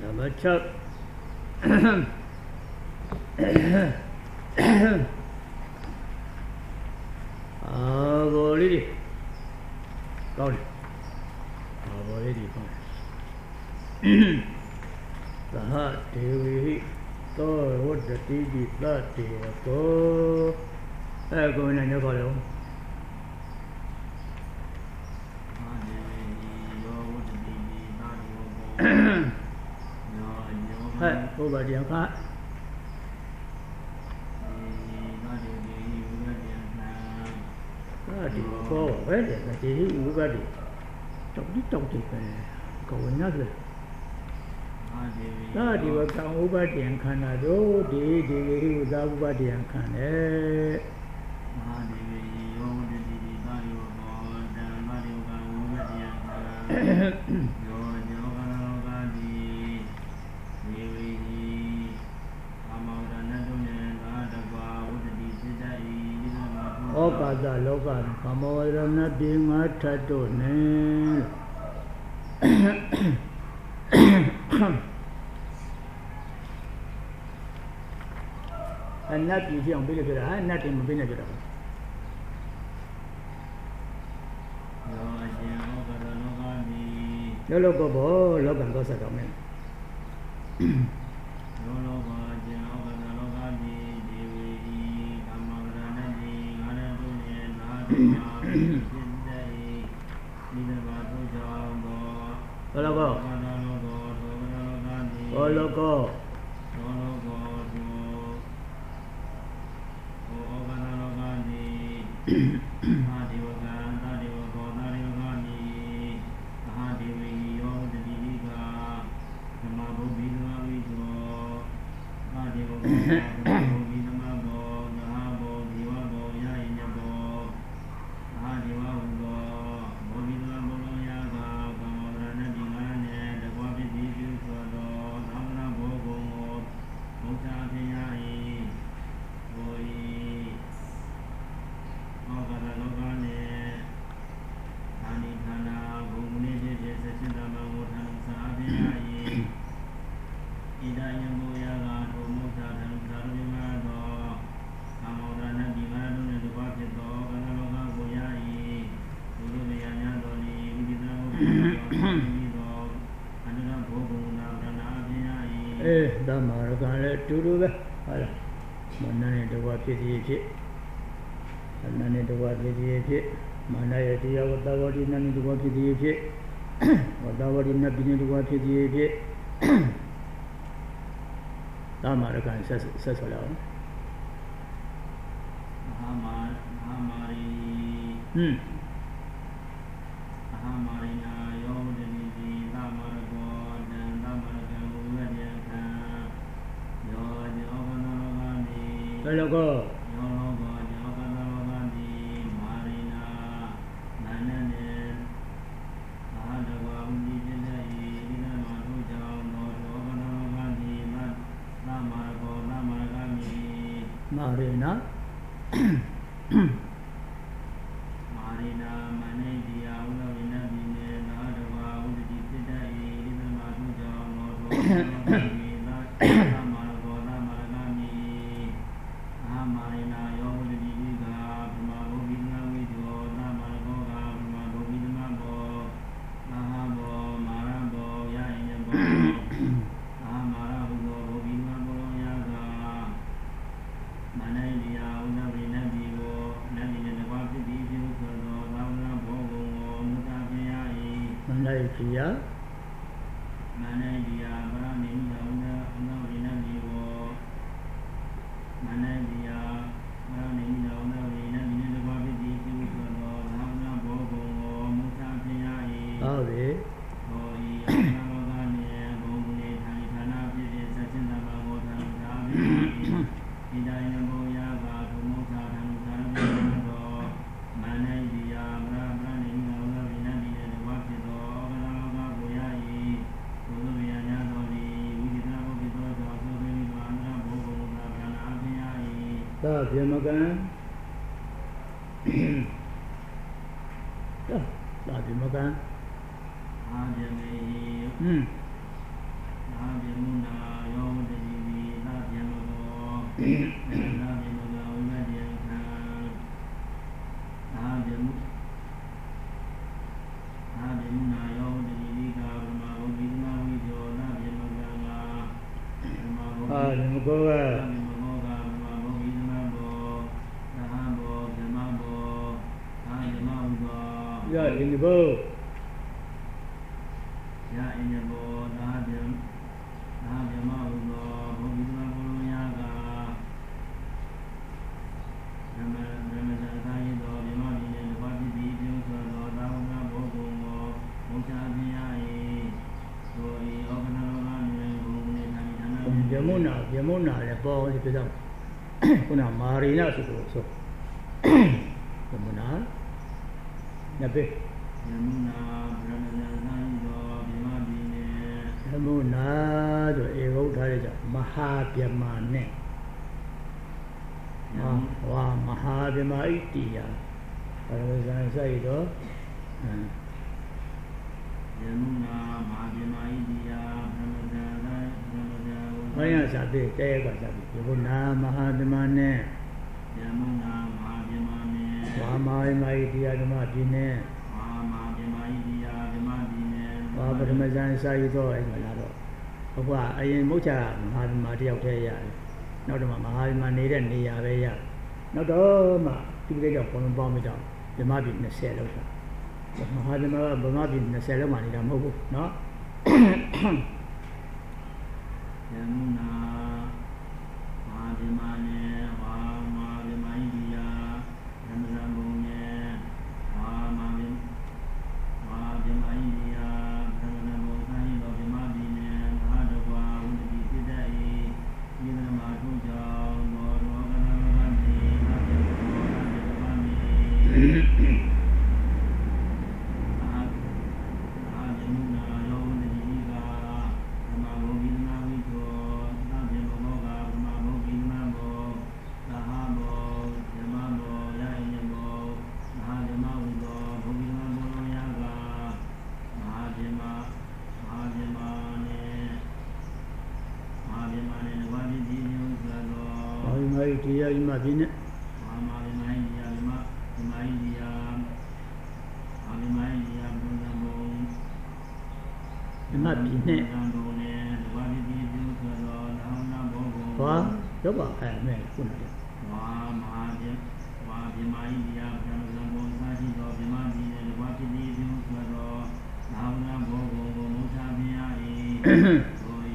Number 2. Abolidi. Go. Abolidi. The heart, TV, so what the TV, that go. Go in and you go. Over the car. Go, where is the Ugadi? Don't go another. That you will come over the Canado, the without body and can. Okada Logan, Kamorana Dima Tatone. And not easy on Billy, and not in vinegar. No logo, Logan goes at me. Logo. To do that. Money to what is it? And none to what is it? Manayati of the body, none to what is it? What the body not being to what is it? American says alone. Logo. Marina. Malaysia. Makan. Lagi makan. Yamuna le po di pedang kuna marina su so Yamuna nabe Yamuna do e gou tha le ja Mahavyama ne wa Mahavyama itiya Paramesana sai do Yamuna Mahavyama itiya Maya sabi, saya kata sabi. Yamuna Mahavyama ne. Yamuna Mahavyama ne. Mahavyama itiya Vyama ne. Mahavyama itiya Vyama ne. Paramesana sai do ai ma la do. Apa ayin mocha Mahavyama tiyaw the ya. နောက်တော့မဟာဗြဟ္မာနေတဲ့နေရာပဲရနောက်တော့မှဒီကိစ္စကိုဘုံပေါင်းပြီးတော့ဗြဟ္မာပြည်20လောက်တာမဟာဗြဟ္မာကဗြဟ္မာပြည်20လောက်မှနေတာမဟုတ်ဘူးเนาะယမုနာမဟာဗြဟ္မာနဲ့ဝါမဟာဗြဟ္မာဣတိယဓမ္မဇံဘုံနဲ့ဝါမဟာဗြဟ္မာဣတိယဓမ္မဇံဘုံဆိုင်တော်ဗြဟ္မာပြည်နဲ့မဟာတကွာဝိတ္တိစိတ္တဧဒီနမထုကြောင့်ဘောရောကနာမတိအတေဘောရတေဗာမိတရားဤမှာပြင်းနဲ့အာမဗိမိုင်းတရားဤမှာဗိမိုင်းတရားအာဗိမိုင်းတရားဘုံဘုံဒီမှာပြင်းနဲ့ဘုံနဲ့ဒီဝါဒီဒီပြုဆိုတော့နောင်နာဘောဘုံဟောတော့ပါအဲ့မဲ့ခုနကဝါမဟာပြဝါဗိမိုင်းတရားဘုံဘုံစာရှိတော်ဗိမာပြည်နဲ့ဒီဝါဒီဒီပြုဆိုတော့နောင်နာဘောဘုံမုချာပြရ၏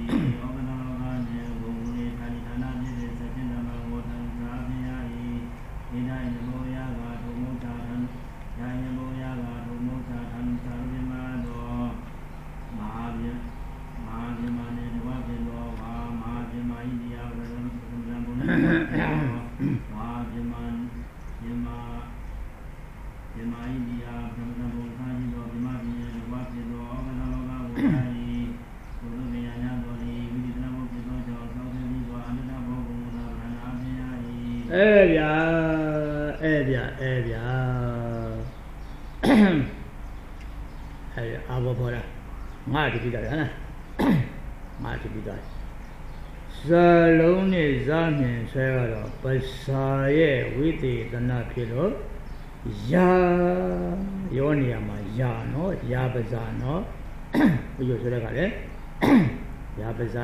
ငါတတိတာဟမ်ငါတတိတာဇလုံးနဲ့ဇာမြင်ဆွဲတော့ပစာရဲ့ဝိသေသနာဖြစ်လို့ယာရောနေရာမှာယာနော်ယာပဇာနော်ဘယ်လိုဆိုတဲ့ကလဲယာပဇာ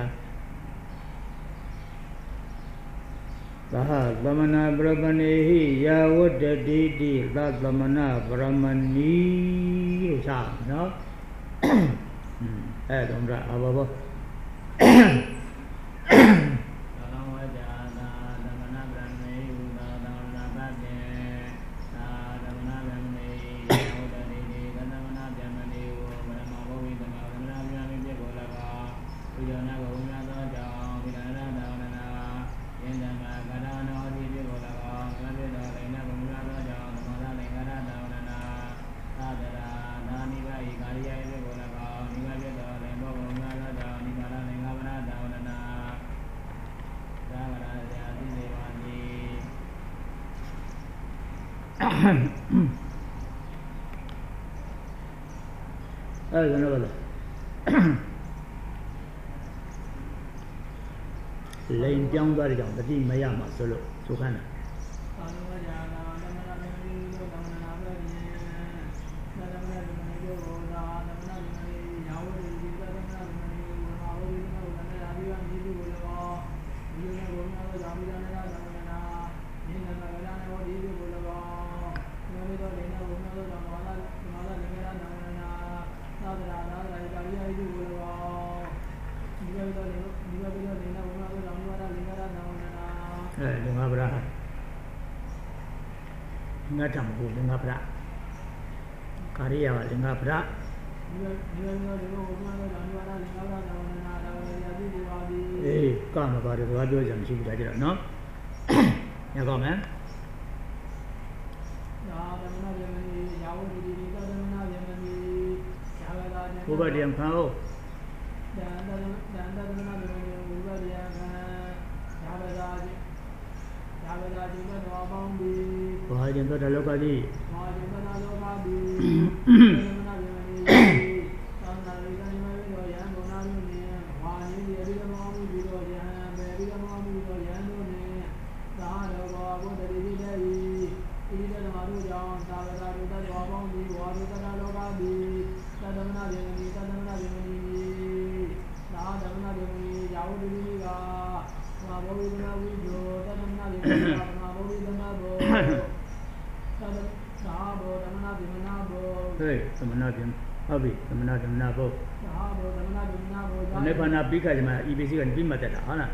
သာသမနာပရမဏေဟိယာဝတ္တတိတိသသမနာပရမဏီလို့ရှာနော်အဲ့တော့အဘဘအဲ့ဒါလည်းလိန်ပြောင်းသွားတဲ့ကြောင့်တတိမရမှာဆိုလို့ဆိုခန်းတာလင်္ကာဗရာငါတံဘူလင်္ကာဗရာကာရိယာလင်္ကာဗရာအေးကမပါတယ်ဘာပြောကြမရှိဘူးဒါကြတော့နော်ညကောင်းမယ်ဘုရားတရားခံဟုတ်ဘာကျင်တော့လောကကြီးသမဏပြင်ဟုတ်ပြီသမဏသမဏဘုနိဗ္ဗာန်ပြီးခါကျမှ EBC ကပြီးမှတက်တာဟုတ်လား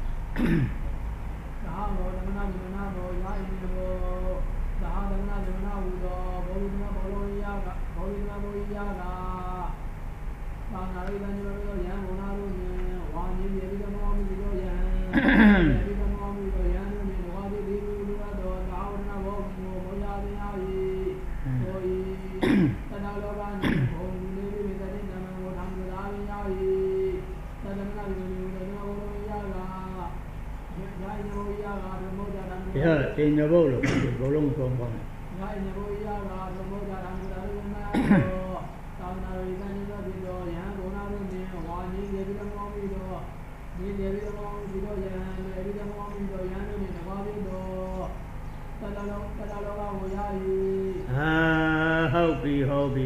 သာဘောသမဏသမဏဘောယာဣတိဘောသာသမဏသမဏဝုသောဘောဝိသမဘောလောယကဘောဝိသမဘောယကသာနာရိတံညောယံဘုနာရုညေဝါညေယေတိကမောမိသောယံယေတိကမောမိသောယံတို့နေဝါတိတိလူရသောသာဝနာဘောမောယာတိယဤသောဤတတလောကနိဘုံနေဝိတတိနမဝဓမ္မရာယဤသတ္တမနာဝိနည်းသောဘောလောယကယာယဘောယကဓမ္မောဇာတံဒီဟာတင်ညဘုတ်လို့ဘောလုံးဆုံးပေါင်းတယ်ယာယဘောယကဓမ္မောဇာတံဒါရုဏာသောသာနာရိတံညောတိသောယံဘုနာရုနေဝါညေယေတိကမောမိသောဒီယေတိကမောမိသောယံယေတိကမောမိသောယံတို့နေတဘာဝိသောတတလောကဝယာယီဟုတ်ပြီ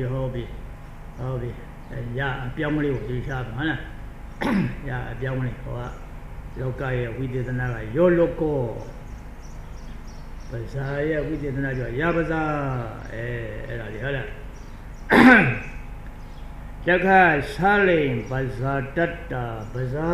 ရအပြောင်းမလေးကိုသိချာပါဟုတ်လားရအပြောင်းမလေးဟောကလောကရဲ့ဝိသေသနာကယောလောကောပဇာရဲ့ဝိသေသနာကြောင့်ရပဇာအဲ့ဒါလေဟုတ်လားတခါရှားလိန်ပဇာတတ္တာပဇာ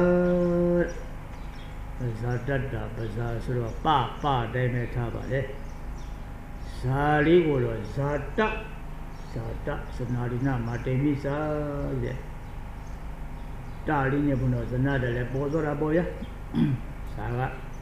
တတ္တာပဇာဆိုတော့ပတိုင်းပဲထားပါလေဇာလေးကိုတော့ဇာတစနာရိနာမတေမိစာတဲ့တာလေးနဲ့ဘုံတော့ဇနာတယ်လည်းပေါ်တော့တာပေါ်ရဇာက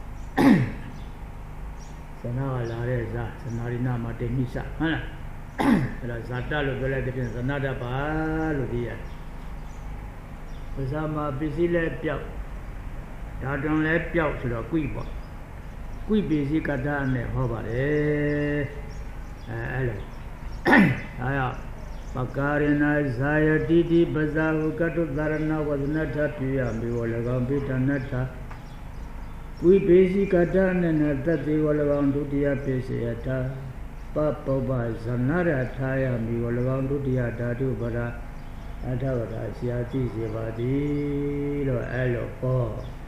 ဇနာကလာတဲ့ဇာဇနာရိနာမတေမိစာဟုတ်လားအဲ့တော့ဇာတလို့ပြောလိုက်တဲ့ပြင်ဇနာတပါလို့သိရတယ်ပဇာမှာပစ္စည်းလည်းပြောက်ဓာတုံလည်းပြောက်ဆိုတော့ကွိပေါ့ကွိပစ္စည်းကတ္တနဲ့ဟောပါတယ်အဲ့လိုအားရပကာရဏဇာယတိတိပဇာဟုကတုသရဏဝဇနထပြုရမေဝ၎င်းပိဋနထကွိပေစီကတနနတတိဝ၎င်းဒုတိယပိစေယထပပုပ္ပဇနရထာယမေဝ၎င်းဒုတိယဓာတုပရာအထဝရဆရာကြည့်စေပါသည်လို့အဲ့လိုပေါ့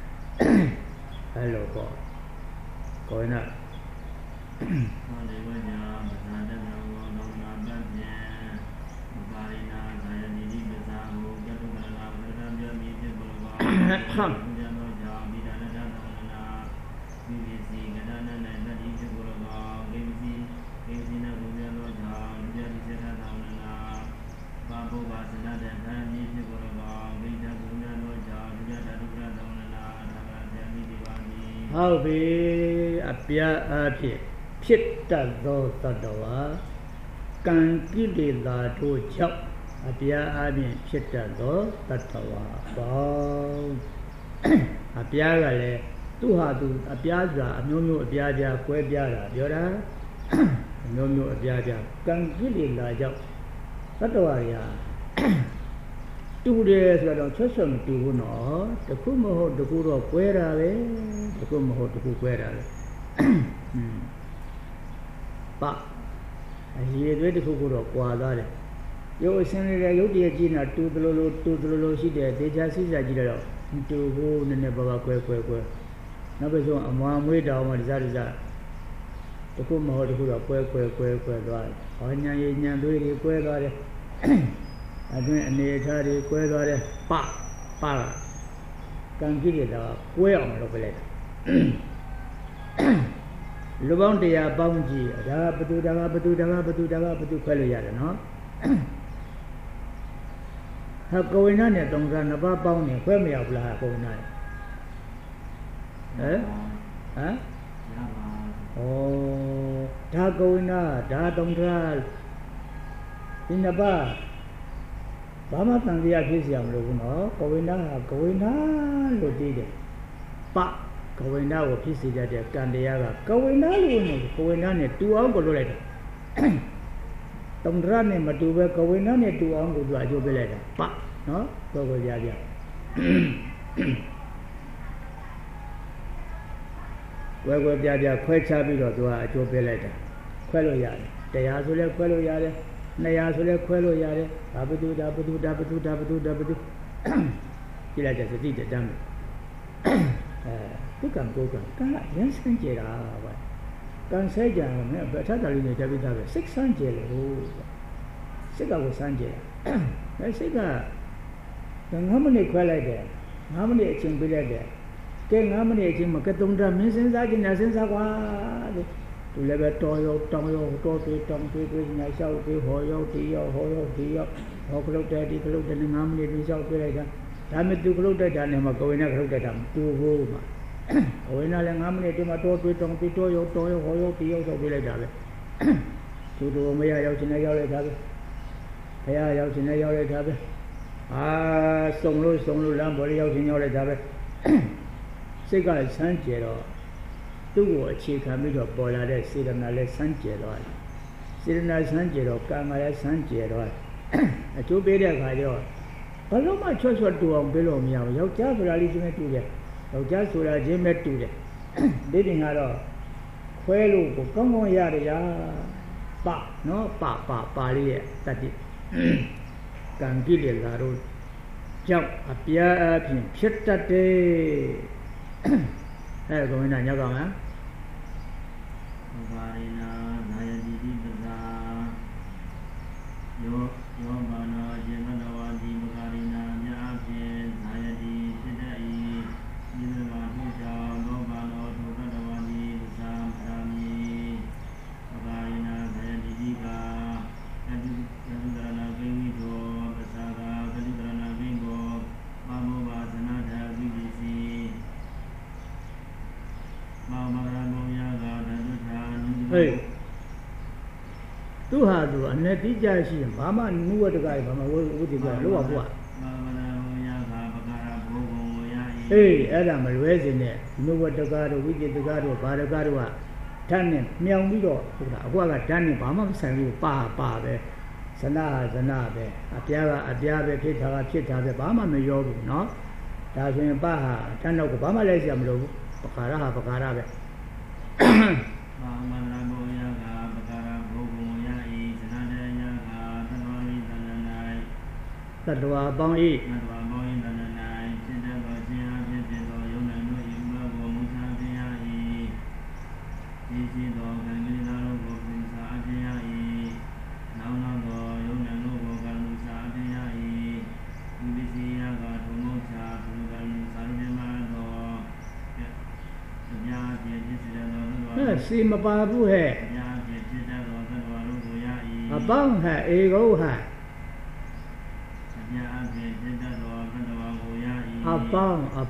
ကိုယ်နာဟောဒီဝညာပဇာတတဝောလောနာပပြံမပါရိနာဇာယတိတိပဇာဟုကတုကရဏဝရဏမြမိဖြစ်ပေါ်ပါဘုရားတော်ကြောင့်မိဒနာတသနာမိမိစီကဏနနတတိဖြစ်ပေါ်ပါဂိမစီနာဘုရားတော်ကြောင့်မြတ်တိစေတသာဝနာပါဘုဘာသနာတဲ့ခံမိဖြစ်ပေါ်ပါဂိတဘုရားတော်ကြောင့်မြတ်တတုကရသာဝနာသာဝရမြမိဒီပါတိဟုတ်ပြီအပြာအဖြစ်ဖြစ်တတ်သောသတ္တဝါကံကိလေသာတို့ကြောင့်အပြာအပြင်ဖြစ်တတ်သောသတ္တဝါပေါင်းအပြာကလည်းသူဟာသူအပြာစွာအမျိုးမျိုးအပြာပြာကွဲပြားတာပြောတာအမျိုးမျိုးအပြာပြာကံကိလေသာကြောင့်သတ္တဝါရာတူတယ်ဆိုတော့ချက်ချက်မတူဘူးနော်တခုမဟုတ်တခုတော့ကွဲတာပဲတခုမဟုတ်တခုကွဲတာပဲပါအရေးတွေတခုခုတော့ကွာသွားတယ်ရုပ်အစင်းလေးရုပ်တည်းကြည့်နေတာတူတလို့ရှိတယ်ဒေချာစိစကြည့်တော့တူဖို့နည်းနည်းပါးပါးကွဲနောက်ပြီးဆိုအမွာမွေးတောင်မှဒီစားတခုမဟုတ်တခုတော့ကွဲသွားတယ်။ဘာညာရည်ညာသွေးတွေကွဲသွားတယ်။အတွင်းအနေထားတွေကွဲသွားတယ်ပါကံကြည့်ရတာကွဲအောင်လုပ်ပလိုက်လူပေါင်းတရားပေါင်းကြည့်ဒါကဘသူခွဲလို့ရတယ်နော်ဟာကိုဝိနာနဲ့တုံးစားနှစ်ပါးပေါင်းနေခွဲမရောက်လားကိုဝိနာဟမ်ဒါကိုဝိနာဒါတုံးစားဒီနှစ်ပါးဘာမှတန်တရားဖြစ်เสียမလို့ဘူးနော်ကိုဝိနာလို့တည်တယ်ပကိုဝိနာကိုဖြစ်စေတတ်တဲ့ကံတရားကကိုဝိနာလို့နေကိုဝိနာနဲ့တူအောင်ကိုလုပ်လိုက်တယ်တုံးစားနဲ့မတူပဲကိုဝိနာနဲ့တူအောင်ကိုသူအကျိုးပေးလိုက်တာပနော်ကိုကြပြဝဲပြခွဲခြားပြီးတော့သူကအကျိုးပေးလိုက်တာခွဲလို့ရတယ်တရားဆိုလဲခွဲလို့ရတယ်200ဆိုလဲခွဲလို့ရတယ်ဒါဘသူကြည့်လိုက်တဲ့စတိတမ်းပုကံကိုကရန်စင်ကြတာပဲကံဆဲကြမယ်အထက်တော်လေးနဲ့တပိသားပဲစိတ်ဆန်းကြလို့စိတ်ကကိုဆန်းကြဒါစိတ်က9မိနစ်ခွဲလိုက်တယ်9မိနစ်အချိန်ပေးလိုက်တယ်ကဲ9မိနစ်အချိန်မှာကတုံးတာမင်းစဉ်းစားကြည့်နေစဉ်းစားကွာလို့သူလည်းပဲတော်ရောတောင်းရောတော်တွေတောင်းတွေညာလျှောက်တွေဟောရောဒီရောဟောခလုတ်တဲ့ဒီခလုတ်တဲ့9မိနစ်ဒီလျှောက်ပေးလိုက်တာဒါမဲ့သူခလုတ်တဲ့တာနဲ့မှကိုဝိနာခလုတ်တဲ့တာမတူဘူးမှာကိုဝိနာလည်း9မိနစ်ဒီမှာတော်တွေတောင်းတွေတော်ရောဟောရောဒီရောဆိုပေးလိုက်တာပဲသူမရရောက်ချင်လည်းရောက်လိုက်တာပဲဘုရားရောက်ချင်လည်းရောက်လိုက်တာပဲစုံလို့လမ်းပေါ်ရောက်ချင်ရောက်လိုက်တာပဲစိတ်ကဆန်းကျဲတော့သူ့ကိုအခြေခံပြီးတော့ပေါ်လာတဲ့စေတနာလည်းဆန်းကျဲတော့စေတနာဆန်းကျဲတော့ကံကလည်းဆန်းကျဲတော့အကျိုးပေးတဲ့အခါကျတော့ဘလို့မှချွတ်တူအောင်ပေးလို့မရဘူးယောက်ျားဆိုတာလေးချင်းပဲတူတယ်ယောက်ျားဆိုတာချင်းပဲတူတယ်ဒီတင်ကတော့ခွဲလို့ကိုကောင်းရတယ်ရာပနော်ပါလေးရဲ့တတိကံကြည့်လေလာတော့ကြောင့်အပြားအပြင်ဖြစ်တတ်တယ်ကိုင်းနာညောက်ကောင်လားဘာရိနာနာယတိတိပဇာယောဘာနောဇေမနဝတိပဂရိနာမြာဖြင့်နာယတိဖြစ်တတ်၏ဤသမာထုကြောင့်လောဘာနောဒုက္ခတဝတိပဇာပရာမိပဂရိနာနာယတိတိကအတုကရဏဂိမိသောပဇာကကတိကရဏဂိမောပါမောဘာသနာထဝိပစ္စည်းမောမရမောယကဓတုထာနုဟေးသူဟာသူအနေတိကျရှိရင်ဘာမှနုဝတ္တကဘာမှဝိတိကလောဘဘုရားမောမရမောယကပကာရဘုဘုံဝယဟေးအဲ့ဒါမလွဲစင်နဲ့နုဝတ္တကတို့ဝိတိတကတို့ဘာရကတို့ကဓာတ်နဲ့မြောင်ပြီးတော့ဟုတ်လားအခုကဓာတ်နဲ့ဘာမှမဆိုင်ဘူးပါပဲဇနာပဲအပြားကအပြားပဲဖြစ်တာကဖြစ်တာပဲဘာမှမရောဘူးเนาะဒါဆိုရင်ပါဟာတန်းတော့ဘာမှလိုက်ရမလို့ဘူးပကာရဟာပကာရပဲမောမရမောယကပကာရဘုဘုံဝယဤဇနာတယကသတ္တဝါဤတဏ္ဍ၌သတ္တဝါပေါင်းဤသတ္တဝါပေါင်းဤတဏ္ဍ၌ဖြစ်တဲ့သောခြင်းအဖြစ်ဖြစ်သောယုံနာတို့ဤမဘောမူသာပြရ၏ဒီရှိသောကံကိလေသာတို့ကိုပင်စာအပြရ၏နောက်သောယုံနာတို့ကိုကံမှုစာအပြရ၏ဒီပစ္စည်းယကထုံမောချာဘုံကံစာရမသောအညာဖြင့်ဖြစ်စေသောသတ္တဝါစီမပါဘူးဟဲ့အညာဖြင့်ဖြစ်တဲ့သောသတ္တဝါတို့ကိုရ၏အပေါင်းဟဲ့ဧကောဟဲ့အညာဖြင့်ဖြစ်တဲ့သောသတ္တဝါကိုရ၏အပေါင်းအ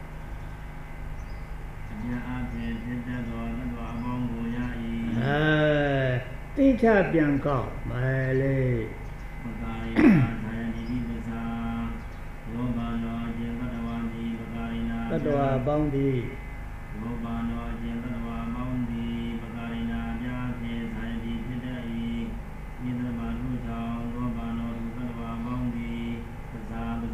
ညာဖြင့်ဖြစ်တဲ့သောသတ္တဝါအပေါင်းကိုရ၏တိထပြန်ကောက်မယ်လေပကာရိနာသာယတိတိပဇာလောဘာနောအကျင့်တတ္တဝါတိပကာရိနာတတ္တဝါပေါင်းသည်လောဘာနောအကျင့်တတ္တဝါပေါင်းသည်ပကာရိနာပြာဖြင့်သာယတိဖြစ်တတ်၏ဤသမာထုကြောင့်လောဘာနောဒုက္ခတ္တဝါပေါင်းသည်ပဇာ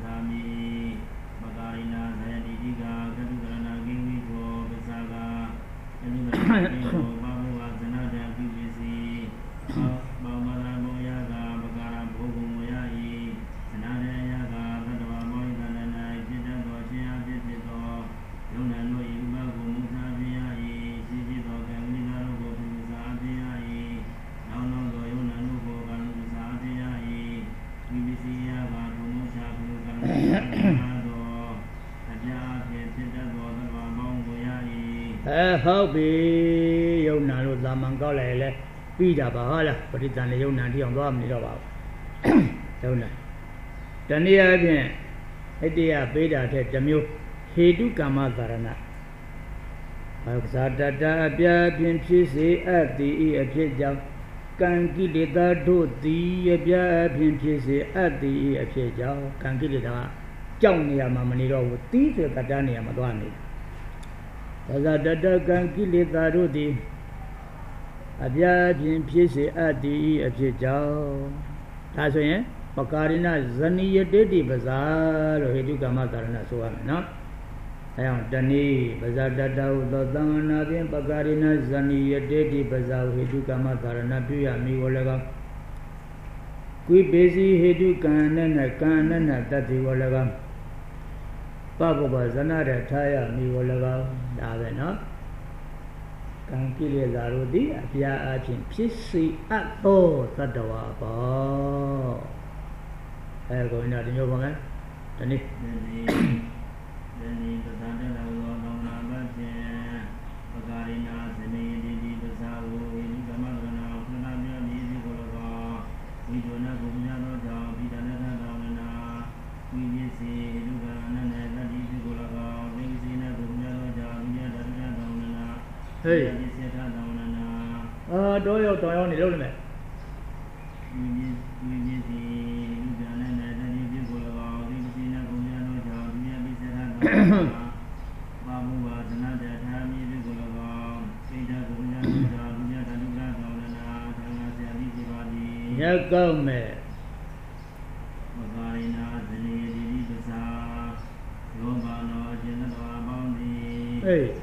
ဟုတ်ပြီယုံနာလို့သာမန်ကောက်လိုက်လဲပြီးတာပါဟုတ်လားပရိသန်လေးယုံနာတိအောင်သွားမနေတော့ပါဘူးယုံနာတနည်းအားဖြင့်အတ္တပေးတာတဲ့တစ်မျိုးဟေတုကမ္မသာရဏအက္ခာတတအပြာဖြင့်ဖြစ်စေအပ်သည်ဤအဖြစ်ကြောင့်ကံကိလေသာတို့သည်အပြာဖြင့်ဖြစ်စေအပ်သည်ဤအဖြစ်ကြောင့်ကံကိလေသာကြောက်နေရမှာမနေတော့ဘူးတီးဆိုကတ္တနေရမှာသွားနေသဇာတတကံကိလေသာတို့သည်အပြာဖြင့်ဖြစ်စေအပ်သည်ဤအဖြစ်ကြောင့်ဒါဆိုရင်ပကာရိဏဇနိယတေတိပဇာလို့ဟေတုကမ္မကာရဏဆိုရမယ်နော်အဲအောင်တဏိပဇာတတဟုသောသံဃနာဖြင့်ပကာရိဏဇနိယတေတိပဇာဟေတုကမ္မကာရဏပြုရမည်ကိုလည်းကောကွိပေစီဟေတုကံနဲ့ကံနဲ့တတ္တိကိုလည်းကောပပပဇနရထားရမည်ကိုလည်းကောဒါပဲနော်ကံကိလေသာတို့သည်အပြာအချင်းဖြစ်စေအပ်သောသတ္တဝါပေါ့ကိုင်းတော့ဒီမျိုးပါမယ်ဒီနေ့ဒီပဇာတတဝောသောနာဘဖြင့်ပကာရိနာဇနေတိပဇာဝေဟိကမ္မကနာခဏမြေမည်စီကို၎င်းဝိဒုနာဘုညာသောကြောင့်ပိတနသတောင်းနာဝိပစ္စေလူကနန္တတတိစီကို၎င်းဝိပစ္စေနဘုညာသောကြောင့်ဝိညာတတတောင်းနာဟေးပစ္စေထတောင်းနာတော့ရောက်နေလို့လည်းမယ်ဝိပစ္စေလူကနန္တတတိစီကို၎င်းဝိပစ္စေနဘုညာသောကြောင့်ဝိညာပစ္စေထတောင်းနာဘာမူဝါသနာတထာမိပိကို၎င်းစိတ်ဓာတ်ဘုညာသောကြောင့်ဝိညာတတတောင်းနာသံဃာဆရာတိစီပါတိရက်ကောက်မဲ့ပကာရိနာဇနေတိပဇာလောဘနောအကျဉ်းတော်ပေါင်းသည်ဟေး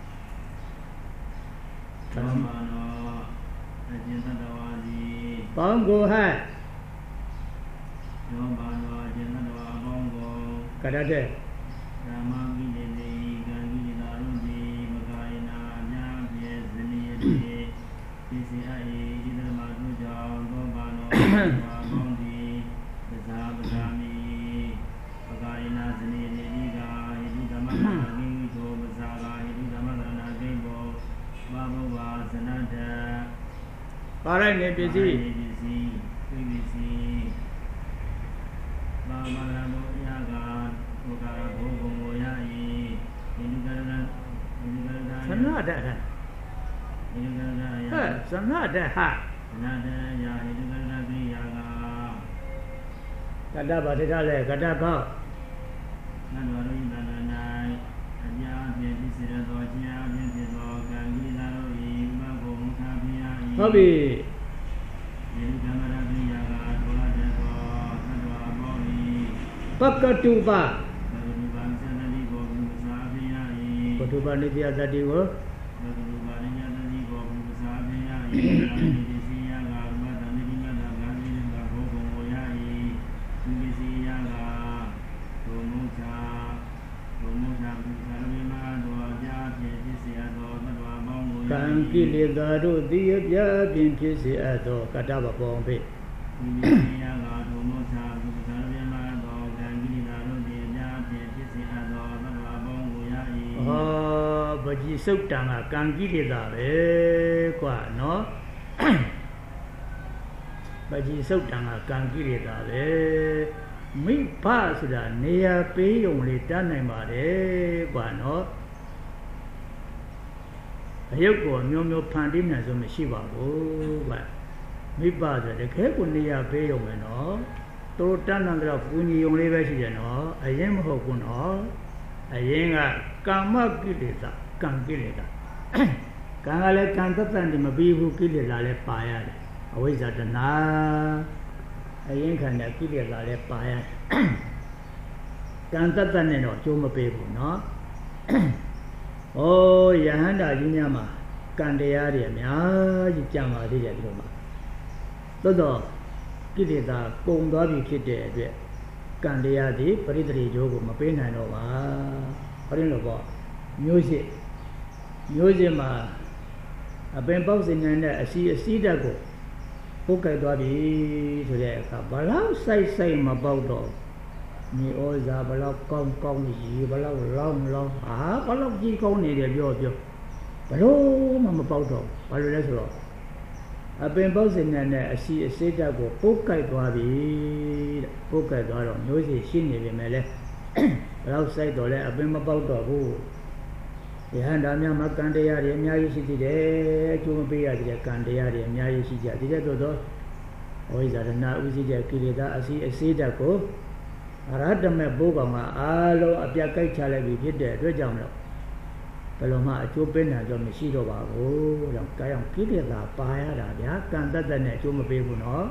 လောဘနောအကျဉ်းတော်သည်ပေါင်းကိုဟဲ့လောဘနောအကျဉ်းတော်ပေါင်းကိုကရတဲ့ဓမ္မကိလေသာကံကိလေသာတို့သည်ပကာရိနာအများဖြင့်ဇနေတိပစ္စည်းအေဣဒမတို့ကြောင့်လောဘနောပေါင်းသည်ပဇာပဇာမိပကာရိနာဇနေတိကဟိတုဓမ္မနာကိဝိသောပဇာကဟိတုဓမ္မနာကိဘောဘာဘဝဇနတပါရိုက်နေပစ္စည်းပစ္စည်းဝိပစ္စည်းဘာမလာမောယကဘုကာဘုံဘုံဝရယိဟိတုကရဏဟိတုကရဏသနတဟဟိတုကရဏယသနတဟသနတယဟိတုကရဏကိယာကတ္တဗတိထလဲကတ္တကောနတ်တော်ရိသနာ၌အပြာဖြင့်ဖြစ်စေသောခြင်းအပြင်ဖြစ်သောကံကိလေသာတို့၏ဘဂဝုခာဖိယ၏ဟုတ်ပြီယေဓမ္မရပိယကဒေါလတေသောသတ္တဝါပေါင်း၏ပကတုပပကတုပသတ္တိကိုဘုဇာဖိယ၏ပတုပနိစ္စသတ္တိကိုပကတုပနိစ္စသတ္တိကိုဘုဇာဖိယ၏ဒီစီယကမတ္တနိတိမတ္တဂာတိကဘုဘုံဝရ၏ဒီစီယကဘုံမုချာဘုံမုချာဘုဇာဝိမာတော်ကြာဖြင့်ဖြစ်စေသောသတ္တဝါပေါင်းကိုကံကိလေသာတို့သည်အပြာဖြင့်ဖြစ်စေအပ်သောကတ္တဗပေါင်းဖြင့်ဒီစီယကဘုံမုချာဘုဇာဝိမာတော်ကံကိလေသာတို့သည်အပြာဖြင့်ဖြစ်စေအပ်သောသတ္တဝါပေါင်းကိုရ၏ပကြီးစုတ်တံကကံကိလေသာပဲကွာနော်ပကြီးစုတ်တံကကံကိလေသာပဲမိဘဆိုတာနေရာပေးုံလေးတတ်နိုင်ပါတယ်ကွာနော်အယုတ်ကိုမျိုးဖန်တီးနိုင်ဆိုမရှိပါဘူးကွာမိဘဆိုတကယ်ကိုနေရာပေးုံပဲနော်သူတို့တတ်နိုင်တော့ပူညီုံလေးပဲရှိတယ်နော်အရင်မဟုတ်ဘူးနော်အရင်ကကာမကိလေသာကံကိလေသာကံကလည်းကံတတ်တန်မပြီးဘူးကိလေသာလည်းပါရတယ်အဝိဇ္ဇာတဏှာအရင်ခန္ဓာကိလေသာလည်းပါရတယ်ကံတတ်တန်နဲ့တော့အကျိုးမပေးဘူးနော်ယဟန္တာကြီးများမှာကံတရားတွေအများကြီးကြံပါသေးတယ်ဒီလိုမှာသို့တော့ကိလေသာကုန်သွားပြီဖြစ်တဲ့အတွက်ကံတရားတွေပရိသေရိကျိုးကိုမပေးနိုင်တော့ပါဟောတယ်လို့ပေါ့မျိုးစစ်မှာအပင်ပေါက်စင်နဲ့အစီဓာတ်ကိုပုတ်ကြိုက်သွားပြီဆိုတဲ့အခါဘလောက်စိုက်မပေါက်တော့မြေဩဇာဘလောက်ကောင်းရေဘလောက်လောင်းဘလောက်ကြီးကောင်းနေတယ်ပြောဘလို့မှမပေါက်တော့ဘာလို့လဲဆိုတော့အပင်ပေါက်စင်နဲ့အစီအစိတ်ဓာတ်ကိုပုတ်ကြိုက်သွားပြီတဲ့ပုတ်ကြိုက်သွားတော့မျိုးစီရှိနေပြီမဲ့လဲဘယ်တော့စိုက်တော့လဲအပင်မပေါက်တော့ဘူးယဟန္တာများမှာကံတရားတွေအများကြီးရှိသေးတယ်အကျိုးမပေးရသေးတဲ့ကံတရားတွေအများကြီးရှိကြဒီတဲ့တော့ဝိဇာရဏဥစည်းတဲ့ကိလေသာအစီအစိတ်ဓာတ်ကိုအရဟတမေဘိုးကောင်ကအားလုံးအပြတ်ကြိုက်ချလိုက်ပြီဖြစ်တဲ့အတွက်ကြောင့်လို့ဘယ်လိုမှအကျိုးပေးနိုင်တော့မရှိတော့ပါဘူး။ကြောင့်ကာယံကိလေသာပါရတာဗျာကံတတ်နဲ့အကျိုးမပေးဘူးနော်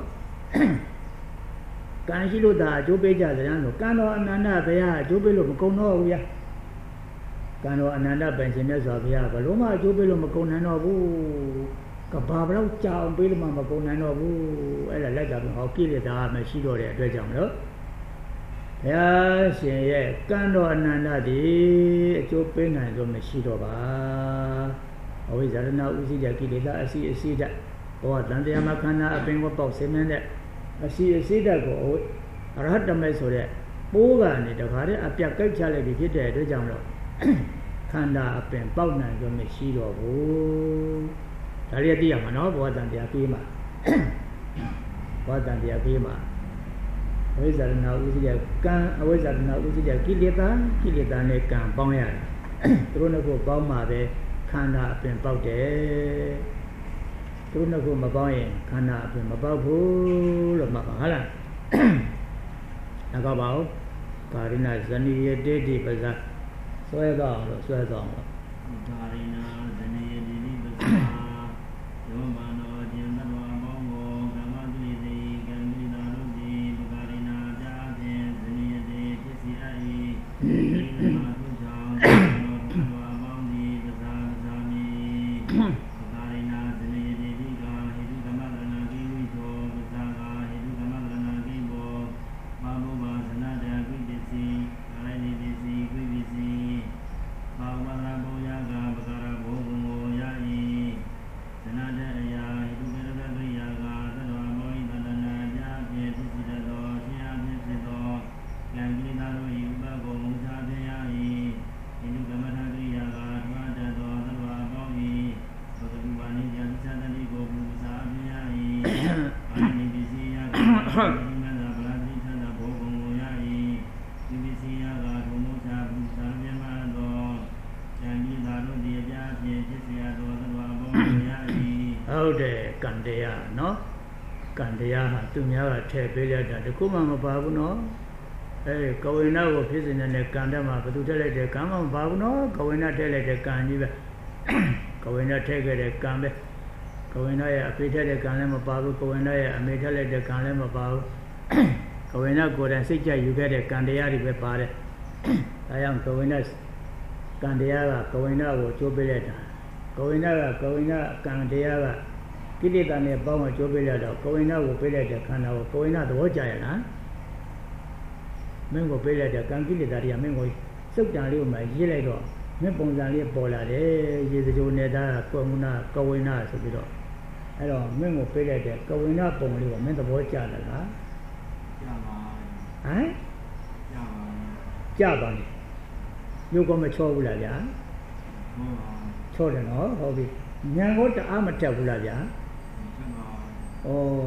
။ကံရှိလို့ဒါအကျိုးပေးကြတယ်လို့ကံတော်အနန္တဘုရားအကျိုးပေးလို့မကုန်တော့ဘူးဗျာ။ကံတော်အနန္တပင်ရှင်မြတ်စွာဘုရားဘယ်လိုမှအကျိုးပေးလို့မကုန်နိုင်တော့ဘူး။ကဘာဘလောက်ကြောင်ပေးလို့မှမကုန်နိုင်တော့ဘူး။အဲ့ဒါလက်ကဟောကိလေသာမရှိတော့တဲ့အတွက်ကြောင့်လို့ဘုရားရှင်ရဲ့ကံတော်အနန္တတည်းအကျိုးပေးနိုင်လို့မရှိတော့ပါအဝိဇ္ဇာရဏဥစည်းတဲ့ကိလေသာအစီအစိဓာတ်ဘောတန်တရားမခန္ဓာအပင်ဝပေါက်ဆင်းတဲ့အစီအစိဓာတ်ကိုအရဟတမေဆိုတဲ့ပိုးကနေတခါတည်းအပြတ်ကြိုက်ချလိုက်ပြီးဖြစ်တဲ့အတွက်ကြောင့်တော့ခန္ဓာအပင်ပေါက်နိုင်လို့မရှိတော့ဘူးဒါလေးသိရမှာနော်ဘောတန်တရားပြီးမှာဘောတန်တရားပြီးမှာအဝိဇ္ဇာရဏဥစည်းတဲ့ကံအဝိဇ္ဇာရဏဥစည်းတဲ့ကိလေသာနဲ့ကံပေါင်းရတယ်သူတို့နှစ်ခုပေါင်းမှာပဲခန္ဓာအပင်ပေါက်တယ်သူတို့နှစ်ခုမပေါင်းရင်ခန္ဓာအပင်မပေါက်ဘူးလို့မှတ်ပါဟုတ်လားနောက်တော့ပါဦးကာရိနာဇဏိယတေတိပဇာဆွဲတော့လို့ဆွဲတော့လို့ကာရိနာဇဏိယတေတိပဇာယောမနောကျင်သဘောပေါင်းကိုကမ္မတုိတိကံမိနာတို့ဒီပကာရိနာကြဖြင့်ဇဏိယတေဖြစ်စီအပ်၏ဒီမှာသူကြောင့်သောပေါင်းဒီပဇာပဇာမိပကာရိနာဇဏိယတေတိကဟိတုကမ္မရဏကိဝိသောပဇာကဟိတုကမ္မရဏကိဘောဘာဘုဘာသနတကွိပစ္စည်းကာယနိပစ္စည်းကွိပစ္စည်းဘာဝရဘောယကပကာရဘောဂုံကိုရ၏သနတဲ့အရာဟိတုကေရကရိယာကသတ္တဝါဘောဤတဏ္ဍနာပြဖြင့်ဖြစ်စီတတ်သောဆင်းရဲဖြင့်ဖြစ်သောဉာဏ်ကိလေသာတို့၏ဥပကုံမူချဖြင့်ရ၏ဟိတုကမ္မထကိရိယာကထွန်းတတ်သောသတ္တဝါဘောဤသောတကုပါဏိဉာဏ်သတ္တိကိုပူဇာဖြင့်ရ၏အာနိပစ္စည်းယကဒီမန္တဗလာတိသတ္တဘောဂုံကိုရ၏ဒီပစ္စည်းယကထုံမူချပူဇာဖြင့်မှသောဉာဏ်ကိလေသာတို့၏အပြာဖြင့်ဖြစ်စီရသောသတ္တဝါဘောကိုရ၏ဟုတ်တယ်ကံတရားနော်ကံတရားဟာသူများကထည့်ပေးလိုက်တာတခုမှမပါဘူးနော်ကဝိနာကိုဖြစ်စေတဲ့ကံတည်းမှာဘယ်သူထည့်လိုက်တဲ့ကံမှမပါဘူးနော်ကဝိနာထည့်လိုက်တဲ့ကံကြီးပဲကဝိနာထည့်ခဲ့တဲ့ကံပဲကဝိနာရဲ့အဖေထည့်တဲ့ကံလည်းမပါဘူးကဝိနာရဲ့အမေထည့်လိုက်တဲ့ကံလည်းမပါဘူးကဝိနာကိုယ်တိုင်စိတ်ကြယူခဲ့တဲ့ကံတရားတွေပဲပါတယ်ဒါကြောင့်ကဝိနာကံတရားကကဝိနာကိုကျိုးပေးလိုက်တာကဝိနာကဝိနာကံတရားကကိလေသာနဲ့ပေါင်းအောင်ကျိုးပေးလိုက်တော့ကဝိနာကိုပေးလိုက်တဲ့ခန္ဓာကိုကဝိနာသဘောကျရလားမင်းကိုပေးလိုက်တဲ့ကံကိလေသာတွေကမင်းကိုစုတ်တန်လေးကိုမှရေးလိုက်တော့မင်းပုံစံလေးပေါ်လာတယ်ရေစကြိုနေတာကဝိနာကဝိနာဆိုပြီးတော့အဲ့တော့မင်းကိုပေးလိုက်တဲ့ကဝိနာပုံလေးကိုမင်းသဘောကျလားကျပါဟမ်ကျပါလေရုပ်ကမချောဘူးလားဗျာချောတယ်နော်ဟုတ်ပြီဉာဏ်ကိုတအားမတက်ဘူးလားဗျာဩ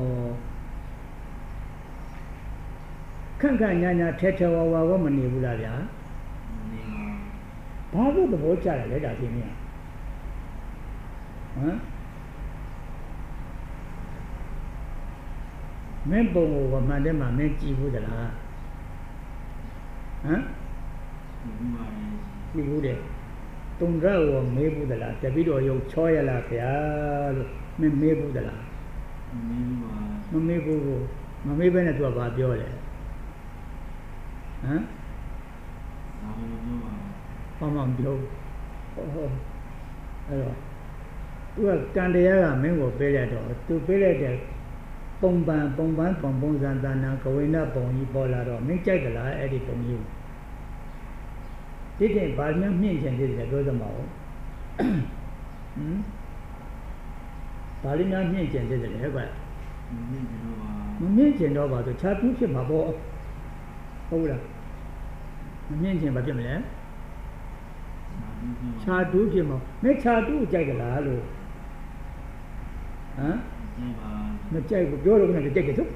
ခန့်ခန့်ညာညာထဲထဲဝါဝါကောမနေဘူးလားဗျာဘာလို့သဘောကျတယ်လဲဒါပြင်းနေဟမ်မင်းပုံကိုမှန်တယ်မှာမင်းကြည့်ဘူးသလားဟမ်ကြည့်ဘူးတယ်တုံရကိုမေးဘူးသလားတပည့်တော်ရုပ်ချောရလားဗျာလို့မင်းမေးဘူးသလားမမေးဘူးမမေးဘဲနဲ့သူကဘာပြောလဲဟမ်ဘာမှမပြောဟုတ်အဲ့တော့သူကကံတရားကမင်းကိုပေးလိုက်တော့သူပေးလိုက်တဲ့ပုံစံတဏ္ဍာကဝိနပုံကြီးပေါ်လာတော့မင်းကြိုက်ကြလားအဲ့ဒီပုံကြီးဒီတဲ့ဘာမှမြင့်ချင်သေးတယ်ပြောစမ်းပါဦးဘာလို့များမြင့်ချင်သေးတယ်လဲကွာမမြင့်ချင်တော့ပါဆိုခြားပြဖြစ်မှာပေါ့ဟုတ်လားမမြင့်ချင်ဘာဖြစ်မလဲชาดูဖြစ်မှာမင်းชาดูကြိုက်ကြလားလို့ဟမ်မကြိုက်ဘူးပြောလို့ကလည်းကြိုက်တယ်ဆို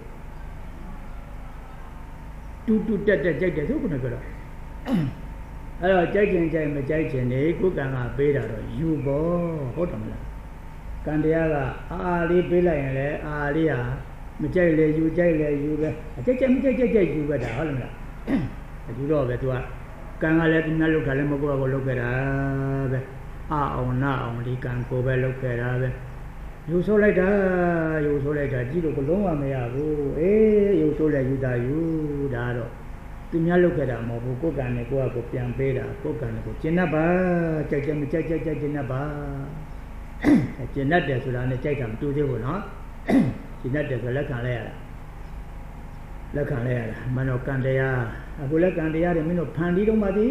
တူတက်ကြိုက်တယ်ဆိုခုနကတော့အဲ့တော့ကြိုက်ခြင်းကြိုက်မကြိုက်ခြင်းနေကိုယ်ကံကပေးတာတော့ယူပေါ့ဟုတ်တယ်မလားကံတရားကအာလေးပေးလိုက်ရင်လည်းအာလေးဟာမကြိုက်လေယူကြိုက်လေယူပဲကြိုက်မကြိုက်ယူပဲဒါဟုတ်တယ်မလားယူတော့ပဲသူကကံကလည်းသူများလောက်တာလည်းမကိုယ်ကလောက်ခဲ့တာပဲအောင်နာအောင်ဒီကံကိုပဲလောက်ခဲ့တာပဲယူဆိုးလိုက်တာကြည့်လို့ကလုံးဝမရဘူးယူဆိုးလဲယူတာယူဒါတော့သူများလောက်ခဲ့တာမဟုတ်ဘူးကိုယ်ကံနဲ့ကိုယ့်အကိုပြန်ပေးတာကိုယ်ကံနဲ့ကိုကျင့်တတ်ပါကြိုက်မကြိုက်ကျင့်တတ်ပါကျင့်တတ်တယ်ဆိုတာနဲ့ကြိုက်တာမတူသေးဘူးနော်ကျင့်တတ်တယ်ဆိုလက်ခံလိုက်ရတာမနောကံတရားအခုလက်ကံတရားတွေမင်းတို့ဖန်တီးတော့ပါသည်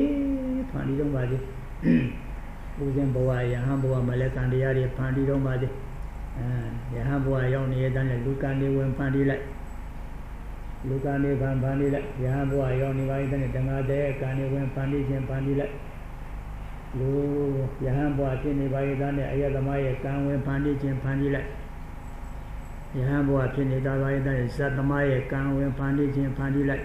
ပူဇင်ဘဝယဟန်ဘဝမှာလက်ကံတရားတွေဖန်တီးတော့ပါသည်ယဟန်ဘဝရောက်နေတဲ့တန်းနဲ့လူကံတွေဝင်ဖန်တီးလိုက်ယဟန်ဘဝရောက်နေပါတဲ့တန်းနဲ့တန်ခါတဲ့ကံတွေဝင်ဖန်တီးလိုက်လူယဟန်ဘဝဖြစ်နေပါတဲ့တန်းနဲ့အယသမားရဲ့ကံဝင်ဖန်တီးလိုက်ယဟန်ဘဝဖြစ်နေတာပါတဲ့တန်းနဲ့ဇတ်သမားရဲ့ကံဝင်ဖန်တီးလိုက်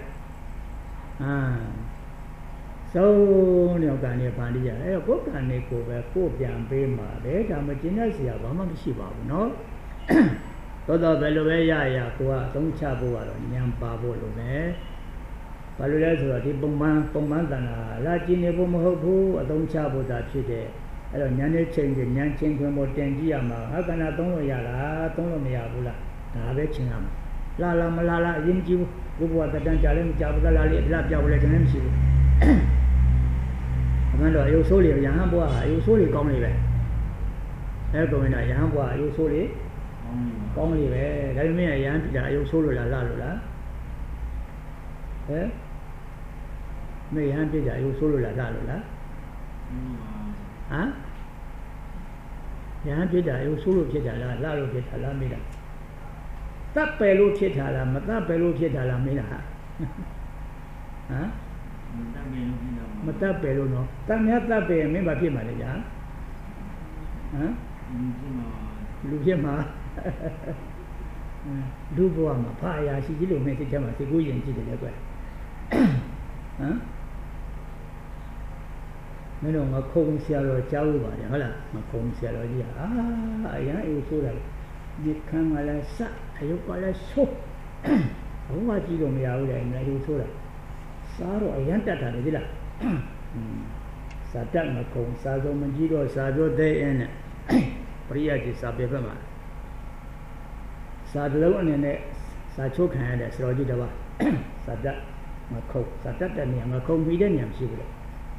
ဆုံးနေကံနဲ့ဖန်တီးရတယ်ကိုယ်ကံနဲ့ကိုယ်ပဲကိုယ်ပြန်ပေးမှာပဲဒါမှကျင့်တဲ့ဆရာဘာမှမရှိပါဘူးเนาะတော့ဘယ်လိုပဲရကိုကအသုံးချဖို့ကတော့ဉာဏ်ပါဖို့လိုပဲဘာလို့လဲဆိုတော့ဒီပုံမှန်တဏ္ဍာလာကျင့်နေဖို့မဟုတ်ဘူးအသုံးချဖို့သာဖြစ်တယ်အဲ့တော့ဉာဏ်နဲ့ချိန်ဉာဏ်ချင်းခွင်ပေါ်တင်ကြည့်ရမှာဟာကဏသုံးလို့ရလားသုံးလို့မရဘူးလားဒါပဲချင်းရမှာလာမလာအရင်ကြည့်ဘူးဘုရားတန်ကြာလည်းမကြဘူးလားလေးအပြပြောက်လဲတင်လည်းမရှိဘူးအမှန်တော့အယုဆိုးလေရဟန်းဘွားအယုဆိုးလေကောင်းလေပဲအဲ့ကောင်ကရဟန်းဘွားအယုဆိုးလေကောင်းလေပဲဒါပေမဲ့ရဟန်းပြည်တာအယုဆိုးလို့လားလာလို့လားမေရဟန်းပြည်တာအယုဆိုးလို့လားလာလို့လားရဟန်းပြည်တာအယုဆိုးလို့ဖြစ်တာလားလာလို့ဖြစ်တာလားမေးတာတပ်ပယ်လို့ဖြစ်တာလားမတပ်ပယ်လို့ဖြစ်တာလားမေးတာမတပ်ပယ်လို့နော်တမ်းများတပ်ပယ်မင်းဘာဖြစ်မှာလဲကြာလူဖြစ်မှာလူဘဝမှာဖာအရာရှိကြီးလို့မင်းသိတယ်မှာသိကိုရင်ကြည့်တယ်ကွယ်မင်းတို့ငါခုံဆရာတော်ကြားလို့ပါတယ်ဟုတ်လားငါခုံဆရာတော်ကြီးအရင်အေးဆိုးတယ်ဒီခံကလည်းစအယုတ်ကလည်းဆိုးဘဝကြည့်လို့မရဘူးလေမင်းတို့ဆိုးတာစားတော့အရန်တတ်တာလေဒီလားစာတတ်မကုံစာစုံမကြီးတော့စာပြောသေးအင်းနဲ့ပရိယကြီးစာပေဘက်မှာစာတလုံးအနေနဲ့စာချုပ်ခံရတဲ့ဆရာကြီးတပါးစာတတ်မကုံစာတတ်တဲ့နေရာမကုံပြီးတဲ့နေရာမရှိဘူးလေ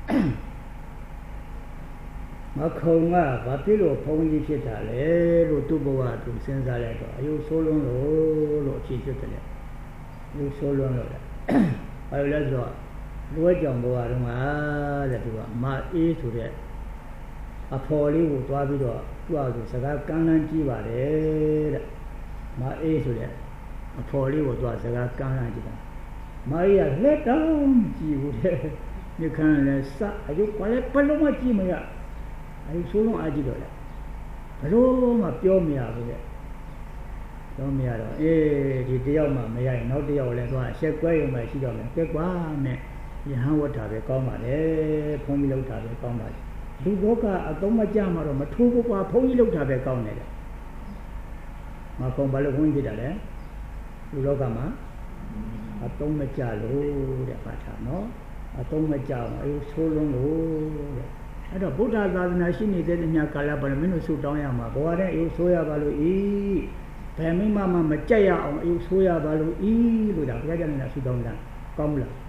မကုံကဘာဖြစ်လို့ဘုန်းကြီးဖြစ်တာလဲလို့သူ့ဘဝသူစဉ်းစားလိုက်တော့အယုဆိုးလုံးလို့အဖြစ်ဖြစ်တယ်လေအယုဆိုးလုံးလို့ဘာလို့လဲဆိုတော့လွဲကြောင်ဘဝတုန်းကတဲ့သူကမအေးဆိုတဲ့အဖော်လေးကိုသွားပြီးတော့သူ့အကူစကားကမ်းလှမ်းကြည့်ပါတယ်တဲ့မအေးဆိုတဲ့အဖော်လေးကိုသွားစကားကမ်းလှမ်းကြည့်တာမအေးကလက်တောင်းကြည့်ဘူးတဲ့ညခမ်းလည်းစအယုကလည်းဘလုံးမကြည့်မရအယုဆိုးလုံးအားကြည့်တော့လေဘလို့မှပြောမရဘူးတဲ့တော့မရတော့ဒီတယောက်မှမရရင်နောက်တယောက်လည်းသွားအဆက်ကွဲရုံပဲရှိတော့မယ်ကဲကွာနဲ့ယဟန်ဝတ်တာပဲကောင်းပါလေဘုန်းကြီးလောက်တာပဲကောင်းပါလေလူဘောကအသုံးမကျမှတော့မထိုးဘူးကွာဘုန်းကြီးလောက်တာပဲကောင်းတယ်တဲ့မကုံဘာလို့ဘုန်းကြီးဖြစ်တာလဲလူလောကမှာအသုံးမကျလို့တဲ့ပါထားနော်အသုံးမကျအောင်အဲဆိုးလုံးလို့တဲ့အဲ့တော့ဗုဒ္ဓသာသနာရှိနေတဲ့ညကာလပါလို့မင်းတို့ဆုတောင်းရမှာဘဝတည်းအဲဆိုးရပါလို့ဘယ်မိမမကြက်ရအောင်အဲဆိုးရပါလို့လို့ဒါဘုရားကျမ်းနဲ့ဆုတောင်းတာကောင်းမလား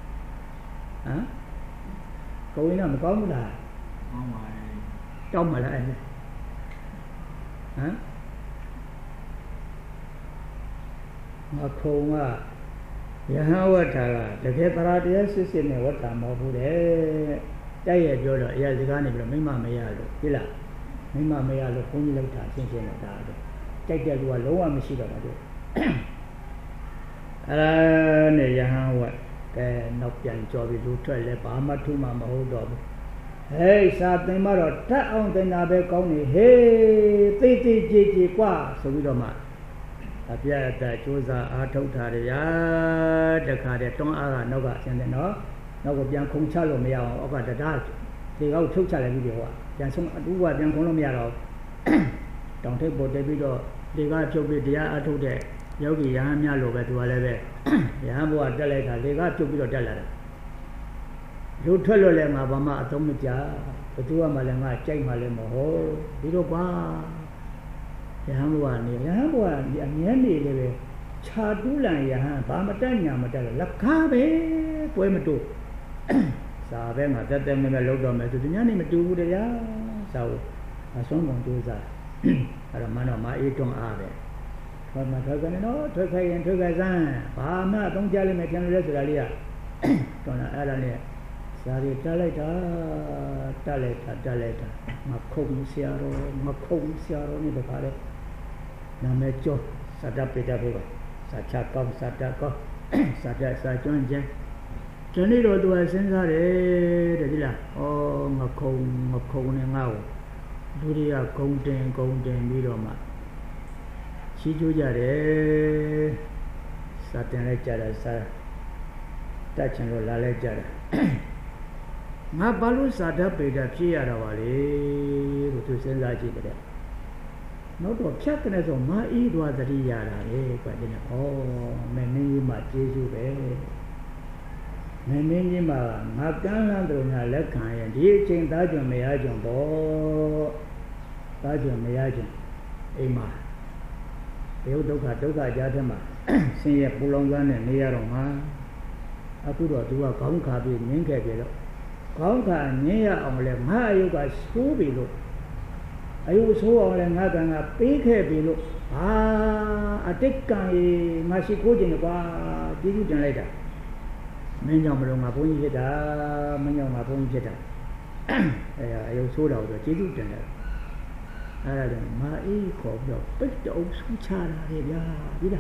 ကိုင်းကမကောင်းဘူးလားကောင်းပါရဲ့တောင်းမလားအဲ့မခုံကယဟဝတ္ထာကတကယ်တရားတရားစစ်နဲ့ဝတ္ထာမဟုတ်ဘူးတဲ့တိုက်ရပြောတော့အရာစကားနေပြီးတော့မိမမရလို့ဒီလားမိမမရလို့ဘုန်းကြီးလောက်တာရှင်းရှင်းတော့ဒါတော့တိုက်တဲ့လူကလုံးဝမရှိတော့ဘူးအဲ့ဒါနဲ့ယဟဝတ္ကဲနောက်ပြန်ကြော်ပြီးလူထွက်လဲဘာမှထူးမှမဟုတ်တော့ဘူး Hey, something more, tap on the nabe county, hey, titi, qua, so we don't mind. A pier that chose a totaria, the car that don't are no gas and the no, no young Conchalo Mia or the dark. They go to challenge video. Janson do what young Colomia. Don't take both the video, they got to be the other to the Yogi Yamia Lobe to a level. Yambo Deleta, they got to be the Deleta. You tell them about Tomija, the two Malama, Jack Malemo, Vidoba, Yamwan, Yammy, Chadula, Yahan, Bamatanya, Matella, Lacabe, Poematu. Savema, that them never looked on to the name do the ya. So, as someone do that. A man of my eaton ave. But my cousin, no, Turkey and Turkazan, Bama, don't tell him I can rest earlier. Don't add Sari Taleta, Macomb Siaro, Nibapare, Namecho, Satapita, Satako, Sata Sajon Jen. Janito do I send her the villa, oh, Macomb and Mau, Duria Contain, Midoma. She do yare, Satan lecture, touch and la lecture. My balloons are up with a chia to send that. Not what chappiness of my eat was the yara, but then, oh, many much is many Maganlandrona Lekai and eating Dajon Meajon, Dajon Meajon, Ema. Eudoka Jatama, see a Pulongan and Nearoma. I could do a conca in Yankee. Conca near on the Mayo school below. I was so on a big below. Ah, a thick guy, Mashiko in the bar, did you later? Many of my pony hit many of my pony hit. I was sold out the Jidu General. I don't my equal, but the old school child, yeah.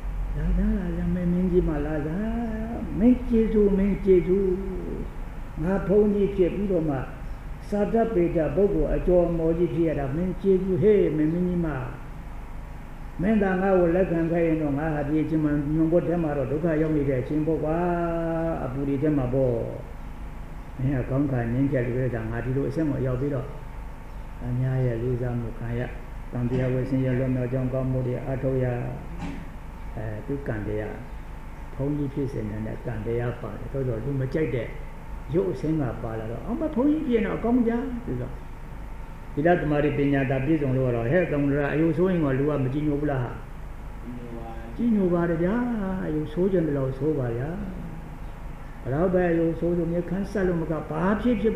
Menji Malaga, Menji, my pony Chipidoma, Sata Beta Bogo, a John Moji, Menji, hey, Minima. Mendang, I will let them pay on I had Yajiman, Nungo Temaro, Duka Yomi, Chimboa, Abudi Temabo. Here come Ninja, and I do some of your video. And Yaya Liza Mukaya, Gambia was in your Loma John Gomodi, Atoya. To Candia, pony piece and a Candia part, so do much like that. You sing a ballad on my pony piano, come down. Without Maripina, that is on Laura, head on you sewing or Lua Magino Blaha. Gino Varia, you soldier and low Sovaria. Rabbi, you sold me a cancelum, perhaps you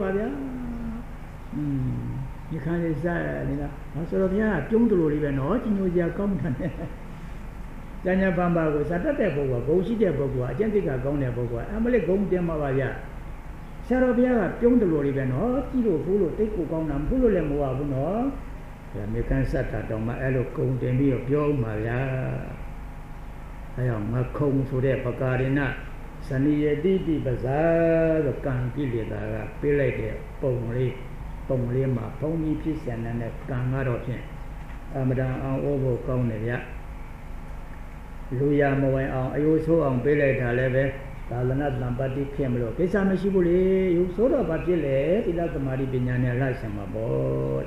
can't say, I sort of, yeah, don't do even not in your content. Danya Bamba was at that Boga, go see their Boga, Gentica Gone Boga, Amale Gom Demavaya. Sarabia, Pion the Lord even, or Tiro Fulo, take Ugona, Pulo Lemoa, no. The American Sata, Doma Elo Cone, the me of Yo Maria. I am Macomb for their Pacarina, Sunny Didi Bazaar, the Cankili, Pilate, Pomlima, Pony Piece and a Kangarotin. Amadan over Conelia. Luya Moa, I also on Billet Aleve, Talanat Lampati Camelo. Kesamashibuli, you saw a batile, it does the Maripina Rasama board.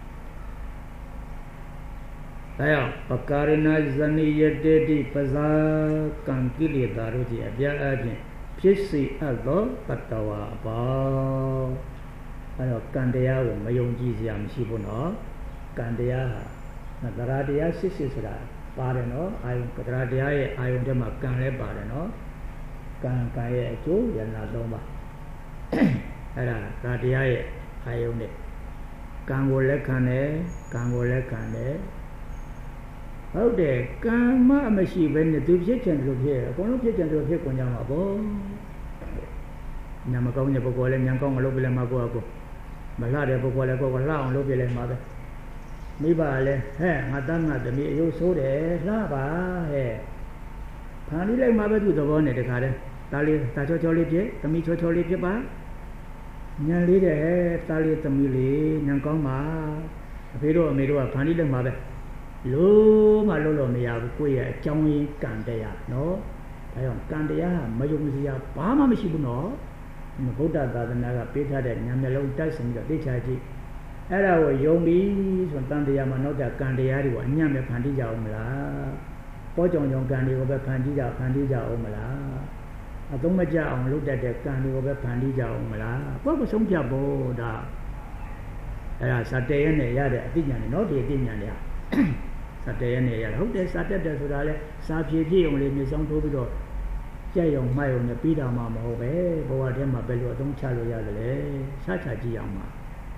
Aya, Pacarina Zani Yedi Paza, Kankili Daruti, Abia, Pisi Aldo, Patawa, Bao. I have Candea, Mayongiziam Shibuno, Candea, Nagaradia, Sisra. Parano, I am Catradia, I am the Macane Parano, Cancae, Yanadoma. Era, Radia, I own it. Cangole cane. How there, Kama Mashi when the two chickens look here, one chicken look here, Yamabo Namakon, Yapokola, Yankon, Lobile Mago, Malada Pokola, Lobile Mother. Mibale, Madame, the me, you saw there, Lava, Pani like Mother to the one at the garden. Tali, Tacho Choli, the Micho Choli, Nhà lý để ta lý tâm lý nhà con mà phía đó mấy đứa phản đi lên mà vậy lúa mà lúa mì à quỳ à trong cái cạn đây à nó phải không cạn đây à mấy dùng gì à ba mà chỉ buồn nó bố đã ta là biết ra đấy nhà mình lâu trái sinh được đi chơi gì ấy là dùng đi còn cạn đây mà nó đã cạn đây à đi vào nhà mình phản đi giàu mà là có trong cạn đây có phải phản đi giàu mà là tổng mà giàu lúc đấy cạn đây có phải phản đi giàu mà là có sống chả bố đã sát tế này ra đấy tin nhỉ nó thì tin nhỉ à sát tế này ra không để sát tế để rồi là sát phía ông lên như xong thôi bây giờ chơi ông mai ông này bị đau mà màu bé bao giờ mà bây giờต้อง trả lời ra đấy sát trả chi ông mà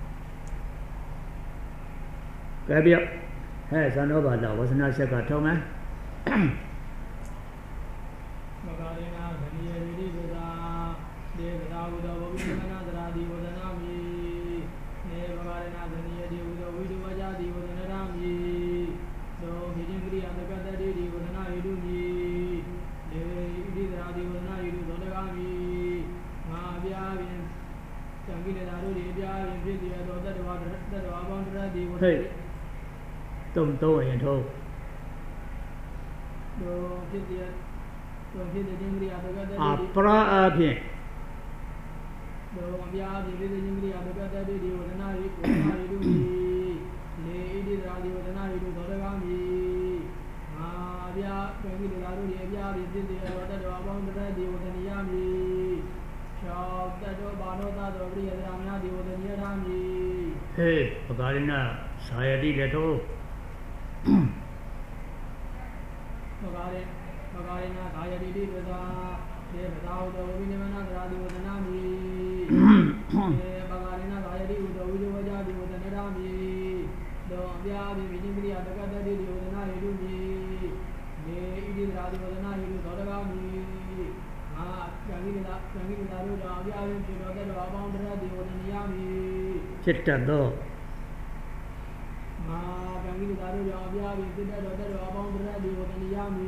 cái việc hay sao nó bảo đầu nó sẽ cả thông á hey tôm tôi hiện thôi pra phiền hey Bagarina saya di leto Bagarina saya di beza dia tahu tahu ini mana terjadi pada nami Bagarina saya di udah wajah di pada nami do dia di ini ada kata di pada nami ini ini terjadi pada nami itu ada kami yang ini lalu dia yang sudah ada abang terjadi pada nami cerita do yang ini lalu dia yang sudah ada abang terjadi pada nami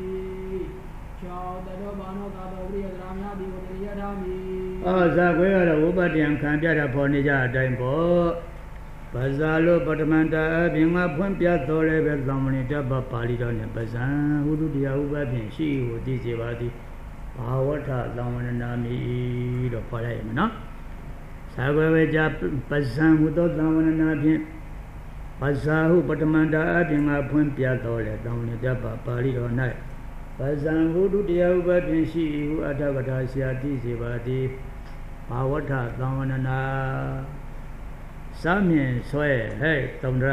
za quê là vô bát điện khámပြတာပေါ်နေကြအတိုင်းပေါ့ဘာသာလို့ပထမတာအပြင်မှာဖွင့်ပြတော်လည်းပဲသောမဏိတ္တပပါဠိတော်နဲ့ပဇံဝုဒ္ဓတရားဥပဖြင့်ရှိကိုသိစေပါသည်ဘာဝထသောမဏနာမိတော့ခေါ်လိုက်ရမယ်နော်ဇာကွယ်ပဲကြပဇံဟုသောသောမဏနာဖြင့်ဘာသာဟုပထမတာအပြင်မှာဖွင့်ပြတော်လည်းသောမဏိတ္တပပါဠိတော်၌ဘာဇံဝုဒ္ဓတရားဥပဖြင့်ရှိဟုအထကထာဆရာသိစေပါသည်ဘာဝထသောမဏနာစာမြင်ဆွဲဟဲ့တုံဒရ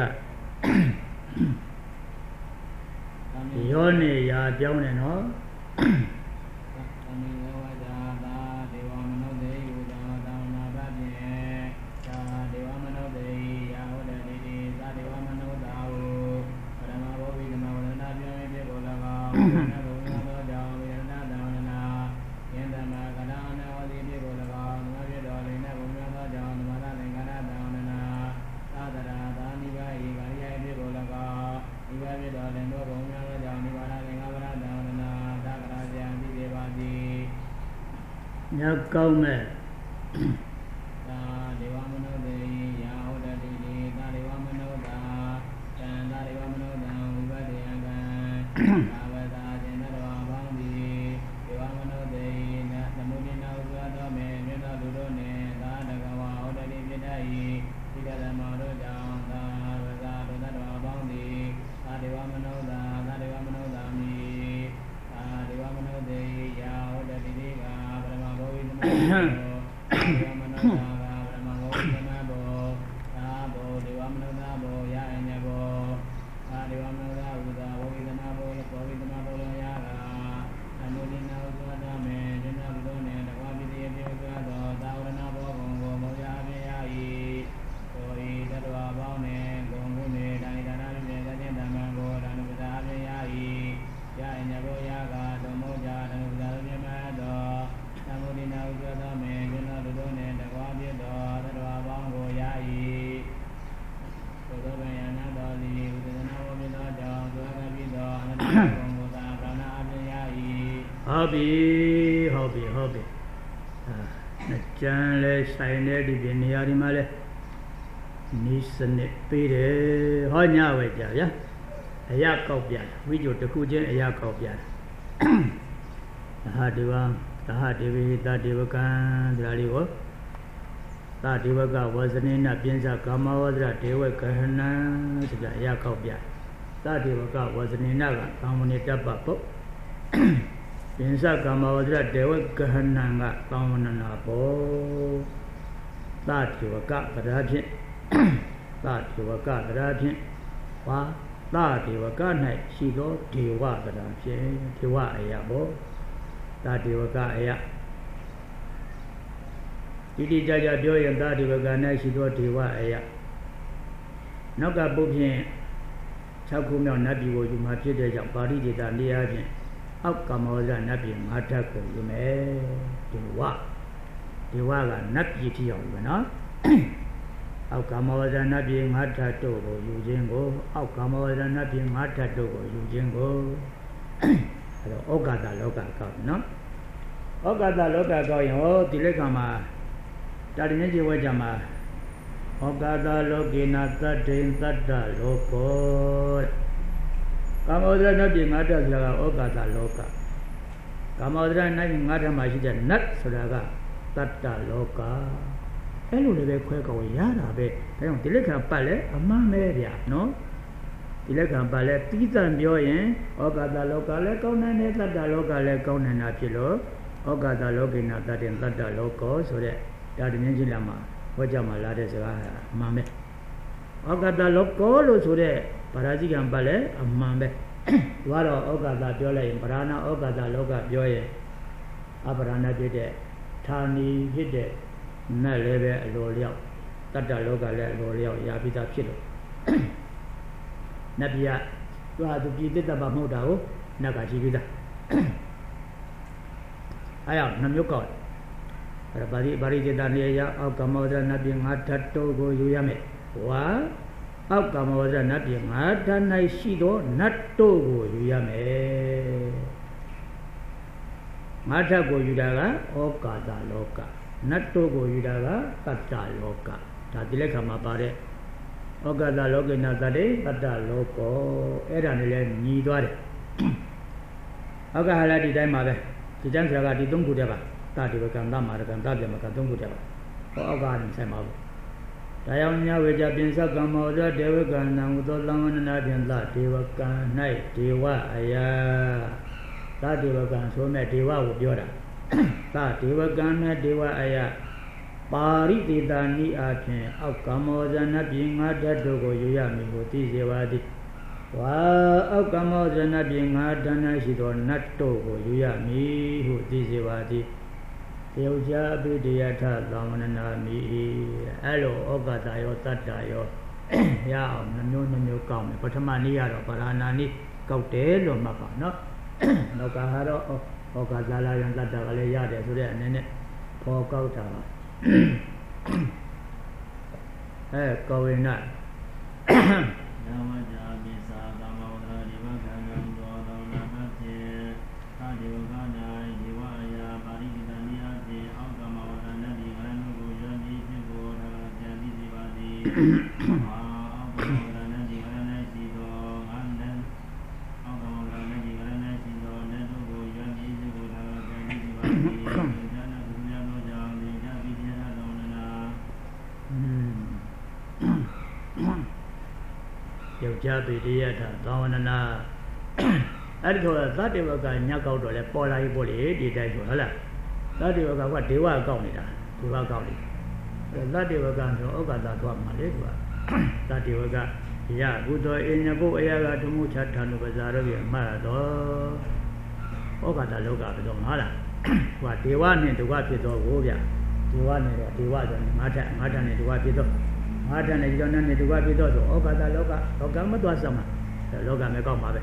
ရောနေရာပြောင်းနေနော်ညကောင်းမဲ့သာဒေဝမနောတေယာဟောတတိတိသာဒေဝမနောတာတံသာဒေဝမနောတံဝိပတ္တယံကံသာဝတာဇင်တော်ဘောင်းတိဒေဝမနောတေနသမုဒိနာဥပသောမေမြေသောလူတို့နှင့်သာတကဝဟောတတိဖြစ်တတ်၏သီလဓမ္မတို့ကြောင့်သာဝတာတို့တော်ဘောင်းတိသာဒေဝမနောတာသာဒေဝမနောတာမိသာဒေဝမနောတေယာဟောတတိတိကဟုတ်ပြီကျန်လဲဆိုင်တဲ့ဒီပြင်နေရာဒီမှာလဲနီးစနစ်ပေးတယ်ဟောညဝဲကြဗျာအရာကောက်ပြတာဝိဇ္ဇတစ်ခုချင်းအရာကောက်ပြတာသဟဒေဝသဟဒေဝိတဒေဝကံဒါလေးကိုသဒေဝကဝဇနေနပြင်းစကာမဝဇရဒေဝကဟဏံဆိုတာအရာကောက်ပြသဒေဝကဝဇနေနကကာမနိတ္တပပုတ်ပြင်းစကာမဝဇရဒေဝကဟဏံကကာမနနာဘောသဒေဝကတရားဖြင့်သဒေဝကတရားဖြင့်ဝါသဒေဝက၌ရှိသောဒေဝတရားဖြင့်ဒေဝအရာဘောသဒေဝကအရာတိတိကျကျပြောရင်သဒေဝက၌ရှိသောဒေဝအရာနောက်ကပုဖြင့်6ခုမြောက်နတ်ပြည်ကိုယူမှာဖြစ်တဲ့ကြောင့်ပါဠိဒေသနေရာဖြင့်အောက်ကမ္မဝဇ္ဇနတ်ပြည်5ဓာတ်ကိုယူမယ်ဒေဝကနတ်ပြည်ထိအောင်ယူမယ်နော်အောက်ကမ္မဝဇ္ဇနတ်ပြည်5ဓာတ်တို့ကိုယူခြင်းကိုအောက်ကမ္မဝဇ္ဇနတ်ပြည်5ဓာတ်တို့ကိုယူခြင်းကိုအဲ့တော့ဩဃာတလောကကောက်နော်ဩဃာတလောကကောက်ရင်ဟောဒီလက်ခံမှာတာရိညကျေဝကြမှာဩဃာတလောကေနသတ္တိသတ္တလောကောကာမဝဇ္ဇနတ်ပြည်5ဓာတ်ဆိုတာကဩဃာတလောကကာမဝဇ္ဇနတ်ပြည်5ဓာတ်မှာရှိတဲ့နတ်ဆိုတာကသတ္တလောကအဲ့လိုလည်းပဲခွဲကောက်ရတာပဲဒါကြောင့်ဒီလက်ခံပတ်လဲအမှန်ပဲဗျာနော်ဒီလက်ခံပတ်လဲတီးတန့်ပြောရင်ဩဃာတလောကလည်းကောင်းနိုင်တယ်သတ္တလောကလည်းကောင်းနိုင်တာဖြစ်လို့ဩဃာတလောကိနာတတ္တင်သတ္တလောကောဆိုတဲ့ဒါတည်းချင်းလာမှာဟောကြမှာလာတဲ့စကားဟာအမှန်ပဲဩဃာတလောကောလို့ဆိုတဲ့ဗရာဇိကံပတ်လဲအမှန်ပဲသူကတော့ဩဃာတပြောလိုက်ရင်ဗရာဏဩဃာတလောကပြောရင်အပရဏဖြစ်တဲ့ဌာနီဖြစ်တဲ့နတ်လည်းပဲအလိုလျောက်တတ္တလောကလည်းအလိုလျောက်ရာပိတာဖြစ်လို့နတ်ပြည်ကသူဟာသူပြည်တတ်တာမဟုတ်တာကိုနတ်ကကြည့်ပြီးသားအဲ့ဒါနှမျိုးကောက်အဲ့ဒါပါရိจิตနေရအောက်ကမ္မဝဇ္ဇနတ်ပြည်5ဓာတ်တို့ကိုယူရမယ်ဝါအောက်ကမ္မဝဇ္ဇနတ်ပြည်5ဓာတ်၌ရှိသောနတ်တို့ကိုယူရမယ်5ဓာတ်ကိုယူတာကဩကာသလောကနတ်တို့ကိုယူတာကတတ္တလောကဒါဒီလက်ခံမှာပါတဲ့ဩဃာတလောကိနာတတေတတ္တလောကောအဲ့ဒါနဲ့လည်းညီသွားတယ်ဩဃာဟလဒီတိုင်းမှာပဲဒီတိုင်းဆိုတာကဒီ3ခုတည်းပါတတိဝကံသမာရကံတပြမကံ3ခုတည်းပါဟောဩဃာနဲ့ဆိုင်ပါဘူးဒါကြောင့်ညဝေကြပြင်စကမ္မောဇဒေဝကံနံဥသောသံဝနနာဖြင့်သဒေဝကံ၌ဒေဝအယာသဒေဝကံဆိုမဲ့ဒေဝကိုပြောတာသဒေဝကံ၌ဒေဝအယာပါရိသေတာနိအားဖြင့်အောက်ကမ္မောဇနပြည်5ဓာတ်တို့ကိုယူရမည်ကိုသိစေပါသည်ဝါအောက်ကမ္မောဇနပြည်5ဓာတ်၌ရှိသောနတ်တို့ကိုယူရမည်ဟုသိစေပါသည်ယောက်ျားအပိတယထသံဝနနာမိအဲ့လိုဩဃာတယောတတ္တယောရအောင်နှမျိုးကောက်မယ်ပထမနေ့ကတော့ပါရဏာနေ့ကောက်တယ်လို့မှတ်ပါနော်နောက်ကဟာတော့ဩဃာဇာလယံတတ္တကလည်းရတယ်ဆိုတဲ့အနေနဲ့ဖော်ကောက်တာကောဝိနနဝကြပိစာကာမဝဇ္ဇဒီဝကံံသောတောနာပတိသာဒေဝကနာဒီဝအယာပါရိကိတနိအတိအောက်ကမဝဇ္ဇနတိငရဏုကိုယောတိဖြစ်ကိုထာဝရပြန်ပြီးစီပါသည်အောက်ကမဝဇ္ဇနတိငရဏရှိသောငါတန်အောက်ကမဝဇ္ဇနတိငရဏရှိသောနတ်တို့ကိုယောတိဖြစ်ကိုထာဝရပြန်ပြီးစီပါသည်ယောက်ျားပိတယထသံဝနနာအဲ့ဒီတော့သတ္တဝကညကောက်တော့လဲပေါ်လာပြီပေါ့လေဒီတိုင်းဆိုဟုတ်လားသတ္တဝကကဒေဝကောက်နေတာဒေဝကောက်နေအဲ့သတ္တဝကဆိုဩဃာတသွားမှာလေသူကသတ္တဝကယကုသောအညကုအယကဓမ္မချထာနုပဇာရောပြအမှတ်တော့ဩဃာတလောကပဲတော့ဟုတ်လားဟိုကဒေဝနဲ့ဒုက္ခဖြစ်တော့ကိုဗျဒေဝနဲ့တော့ဒေဝဆိုရင်5ဓာတ်နဲ့ဒုက္ခဖြစ်တော့5ဓာတ်နဲ့ဒီတော့နဲ့ဒုက္ခဖြစ်တော့ဆိုဩဃာတလောကမသွားစမ်းမှာလောကမဲကောက်မှာပဲ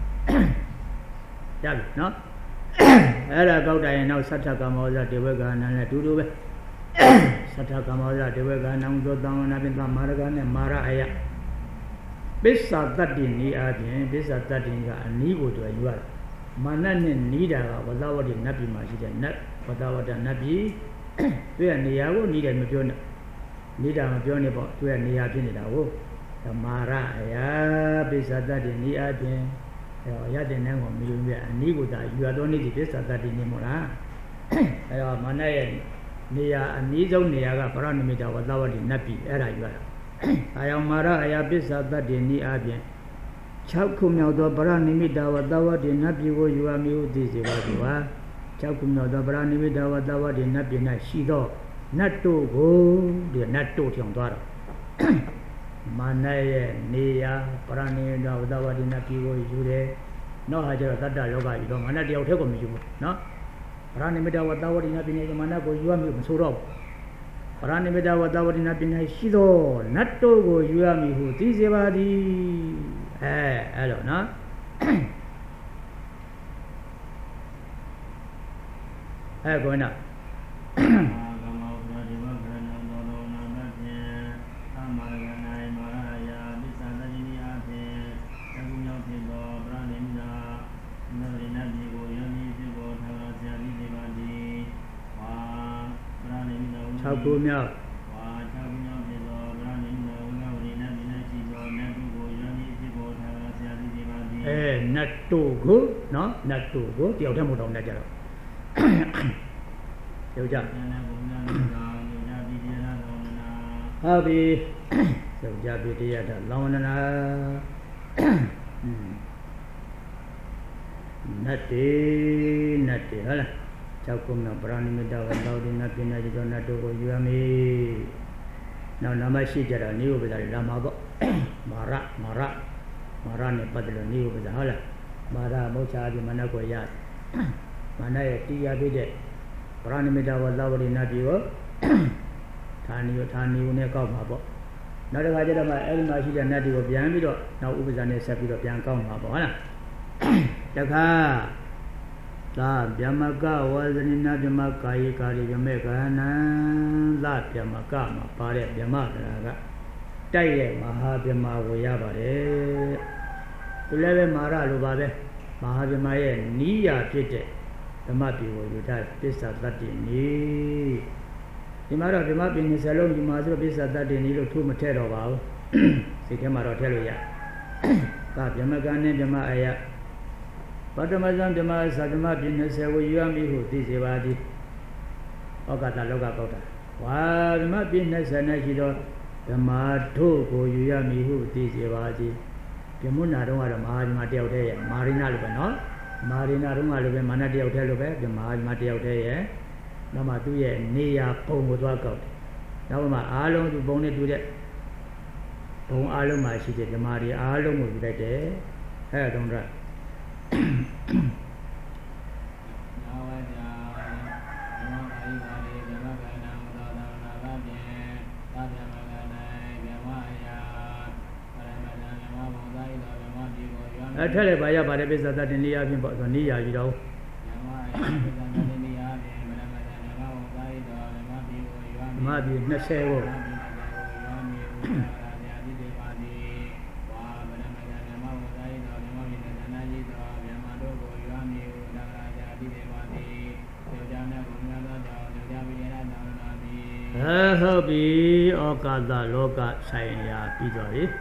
ရပြီနော်အဲ့ဒါကောက်တိုင်းနောက်သတ္ထကမ္မောဇဒေဝကနံနဲ့တူတူပဲသတ္ထကမ္မောဇဒေဝကနံသောသံဝနာပိသမာရကနဲ့မာရအယပစ္ဆာတတ္တိနီအားဖြင့်ပစ္ဆာတတ္တိကအနီးကိုတွေ့ယူရတယ်မာနနဲ့နီးတာကဝဇဝတိနတ်ပြည်မှာရှိတဲ့နတ်ဝဇဝတနတ်ပြည်သူရနေရာကိုနီးတယ်မပြောနဲ့နေတာမပြောနဲ့ပေါ့သူရနေရာဖြစ်နေတာကိုဓမ္မာရအရာပိစ္ဆတတ္တိနီးအပြင်ရတဲ့နန်းကိုမယူပြအနီးကိုသာယူရတော့နေဒီပိစ္ဆတတ္တိနေမို့လားအဲတော့မနရဲ့နေရာအနည်းဆုံးနေရာကပရဏိမိတဝတ္တဝတိနတ်ပြည်အဲ့ဒါယူရတာအာယောမာရအရာပိစ္ဆတတ္တိနီးအပြင်6ခုမြောက်သောပရဏိမိတဝတ္တဝတိနတ်ပြည်ကိုယူရမည်ဟုသိစေပါသည်ပါ6ခုမြောက်သောပရဏိမိတဝတ္တဝတိနတ်ပြည်၌ရှိသောနတ်တို့ကိုဒီနတ်တို့ထောင်သွားတော့မာနရဲ့နေရာပရဏိမိတဝတ္တဝတိနတ်ပြည်ကိုယူတယ်နောက်ဟာကျတော့တတ္တလောကယူတော့မာနတယောက်တည်းကိုမယူဘူးနော်ပရဏိမိတဝတ္တဝတိနတ်ပြည်၌မာနကိုယူရမည်မဆိုတော့ပရဏိမိတဝတ္တဝတိနတ်ပြည်၌ရှိသောနတ်တို့ကိုယူရမည်ဟုသိစေပါသည်အဲ့လိုနော်ကောနာ6ခုမြောက်နတ်တို့ကိုနော်နတ်တို့ကိုတယောက်တည်းမဟုတ်တော့နတ်ကြတော့ယောက်ျားဟုတ်ပြီယောက်ျားပြည်တရားတာလောင်းနနာနတ်တေဟုတ်လား6ခုမြောက်ပရဏိမိတဝတ္တဝတိနတ်ပြည်၌ကျော်နတ်တို့ကိုယူရမည်နောက်နာမရှိကြတာနိယုပ္ပဇာလာမှာပေါ့မာရနဲ့ပတ်သက်လို့နိယုပ္ပဇာဟုတ်လားမာရမောချာဒီမနကိုရမနရဲ့တရားပြည့်တဲ့ပရဏိမိတဝတ္တဝတိနတ်ပြည်ကိုဌာနီကိုနဲ့ကောက်မှာပေါ့နောက်တစ်ခါကျတော့မှအဲ့ဒီမှာရှိတဲ့နတ်တွေကိုပြန်ပြီးတော့နောက်ဥပ္ပဇာနဲ့ဆက်ပြီးတော့ပြန်ကောက်မှာပေါ့ဟုတ်လားတခါသာဗျမကဝဇနိနာဗျမကာယေကာရိဗျမေကဟနံသာဗျမကမှာပါတဲ့ဗျမကရာကတိုက်ရဲ့မဟာဗျမကိုရပါတယ်သူလည်းပဲမာရလိုပါပဲမဟာဗျမရဲ့နီးရာဖြစ်တဲ့ဓမ္မပြည်ကိုယူထားပစ္ဆတတ္တိနီးဒီမှာတော့ဓမ္မပြည်20လုံးဒီမှာဆိုပစ္ဆတတ္တိနီးလို့ထိုးမထည့်တော့ပါဘူးစိတ်ထဲမှာတော့ထည့်လို့ရသာဗျမကနဲ့ဗျမအယပထမဇံဓမ္မသဓမ္မပြည်20ကိုယူရမည်ဟုသိစေပါသည်ဩကာသလောကပေါက်တာဝါဓမ္မပြည်20နဲ့ရှိသောဓမ္မတို့ကိုယူရမည်ဟုသိစေပါသည်ပြမုနာတော့ကတော့မဟာဓမ္မတယောက်တည်းရဲ့မာရိနာလိုပဲနော်မာရိနာတော့ကလိုပဲမာနတယောက်တည်းလိုပဲပြမဟာဓမ္မတယောက်တည်းရဲ့နောက်မှသူ့ရဲ့နေရာပုံကိုသွားကောက်တယ်နောက်မှအားလုံးသူပုံနဲ့တူတဲ့ဘုံအားလုံးမှာရှိတဲ့ဓမ္မတွေအားလုံးကိုယူလိုက်တယ်အဲ့ဒါတော့ထက်လည်းပါရပါတယ်ပိစ္ဆတတ္တိနိယအဖြစ်ပေါ့ဆိုနိယာယူတော့ဓမ္မပြည်20ကိုဟုတ်ပြီဩကာသလောကဆိုင်ရာပြီးတော့ပြီ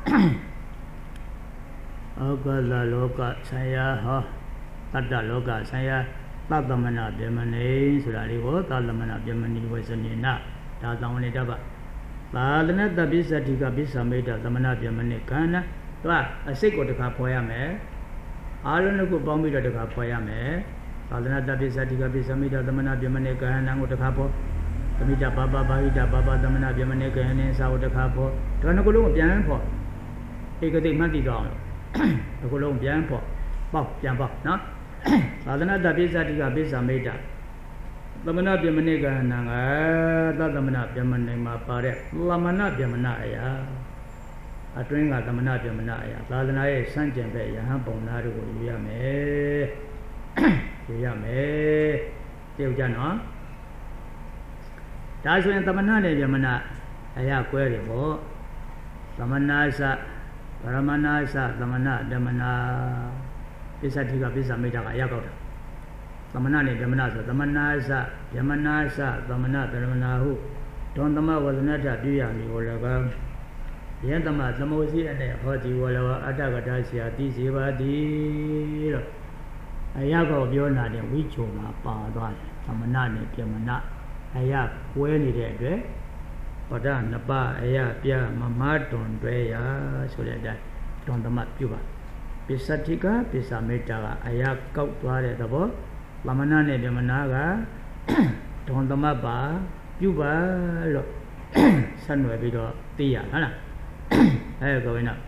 ဩကာသလောကဆိုင်ရာဟောတတ္တလောကဆိုင်ရာသတ္တမနာပြမနေဆိုတာလေးကိုသတ္တမနာပြမနိဝေစနေနာဒါတောင်းနေတာပါသာသနတပိစ္ဆတိကပိစ္ဆမေတ္တသမနာပြမနေခန္ဓာသူကအစိတ်ကိုတစ်ခါဖွာရမယ်အားလုံးကိုပေါင်းပြီးတော့တစ်ခါဖွာရမယ်သာသနတပိစ္ဆတိကပိစ္ဆမေတ္တသမနာပြမနေခန္ဓာကိုတစ်ခါပေါ်သမိတဘာဘာဘာဟိတဘာဘာသမနာပြမနေကဟနေသာဝတ္တခါဖို့ဒါကလုံးပြန်ဖို့ဧကတိမှတ်တည်တော့အောင်ဒါကလုံးပြန်ဖို့ပေါ့ပြန်ပေါ့နော်သာသနာတပိစ္ဆတိကပိစ္ဆမေတ္တသမနာပြမနေကဟနံကသသမနာပြမနေမှာပါတဲ့သမနာပြမနာအရာအတွင်းကသမနာပြမနာအရာသာသနာရဲ့စံကျင်ဘက်ယဟန်ပုံနာတို့ကိုယူရမယ်တယောက်ကြနော်ဒါဆိုရင်သမဏနဲ့ဗျမဏအရာကွဲတယ်ပေါ့သမဏသဗရမဏသသမဏဓမ္မနာပိစ္ဆတိကပိစ္ဆမေတ္တာကအရာကောက်တာသမဏနဲ့ဗျမဏဆိုသမဏသ Yamana sa Tamana Tamanahu Tontama was not a Duyami or a Yantama Samosi and Hoti Walla Atagatasia Tisiva di Ayago of your name, which you ma Padan, Tamanani, Piamana, Ayak, when it is. Padan, Napa, Aya, Pia, Mamaton, Drea, so that Tontama Cuba. Pisatica, Pisameta, Ayak, Kautuare, the boat, Lamanane, Piamanaga, Tontama Ba, Cuba, Sunway, Vido, Tia, Hana. I go in up.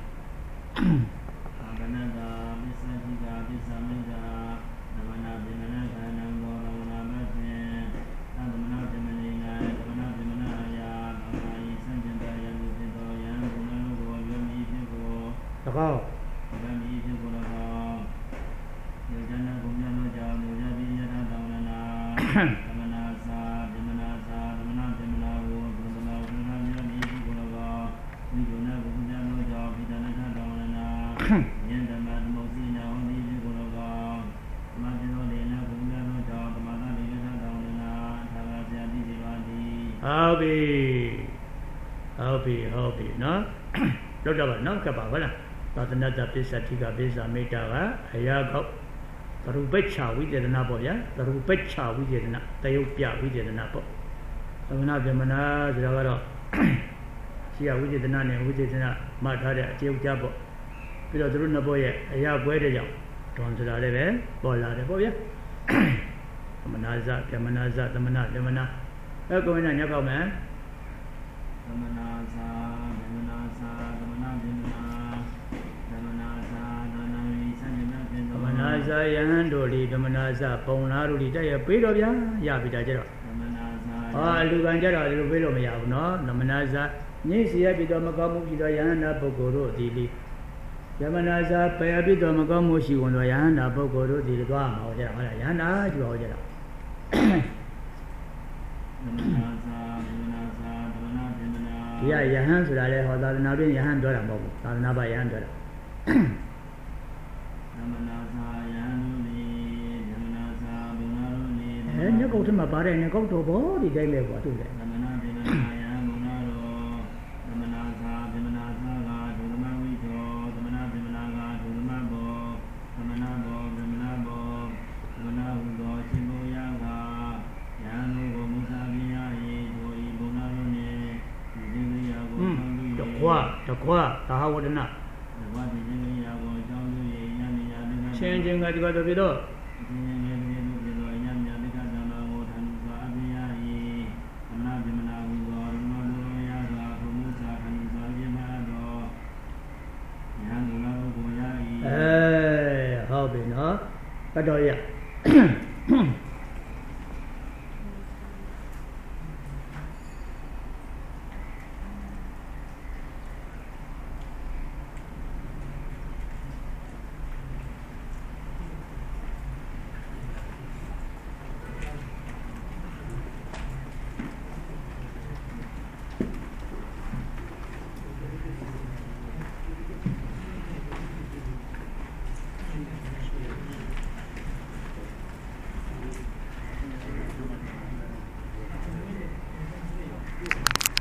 Hobby, no? Look about no Kabala. Not another piece of Tiga Bisa Meta, Ayago. The Rubecha, we did an Aboya, the Rubecha, we did not, the Upia, we did an apple. So now the Mana, the Lavaro. See, we did the Nani, we did not, Matara, Tiujabo. Because the Runaboya, Ayab, where the young. Don't the Leve, Bola, the Boya. Manaza, Kamanaza, the Mana. I'm going on your man. Manaza, Yandoli, the Manaza, Ponaru, a bit of Yabita. Ah, Luganja, the bit of Yavno, the Manaza, Nisia, Bidomagamu, Yana, Bogoro, Dili. Yamanaza, Payabidomagamu, she won Yana, Bogoro, the Guam, or Yana, Georgia. Yeah, your hands will have not in your hand, not by hand. And you go to my body and you go to a body, they may go to them. The how would not changing at the video. Hobby, no? But oh, yeah.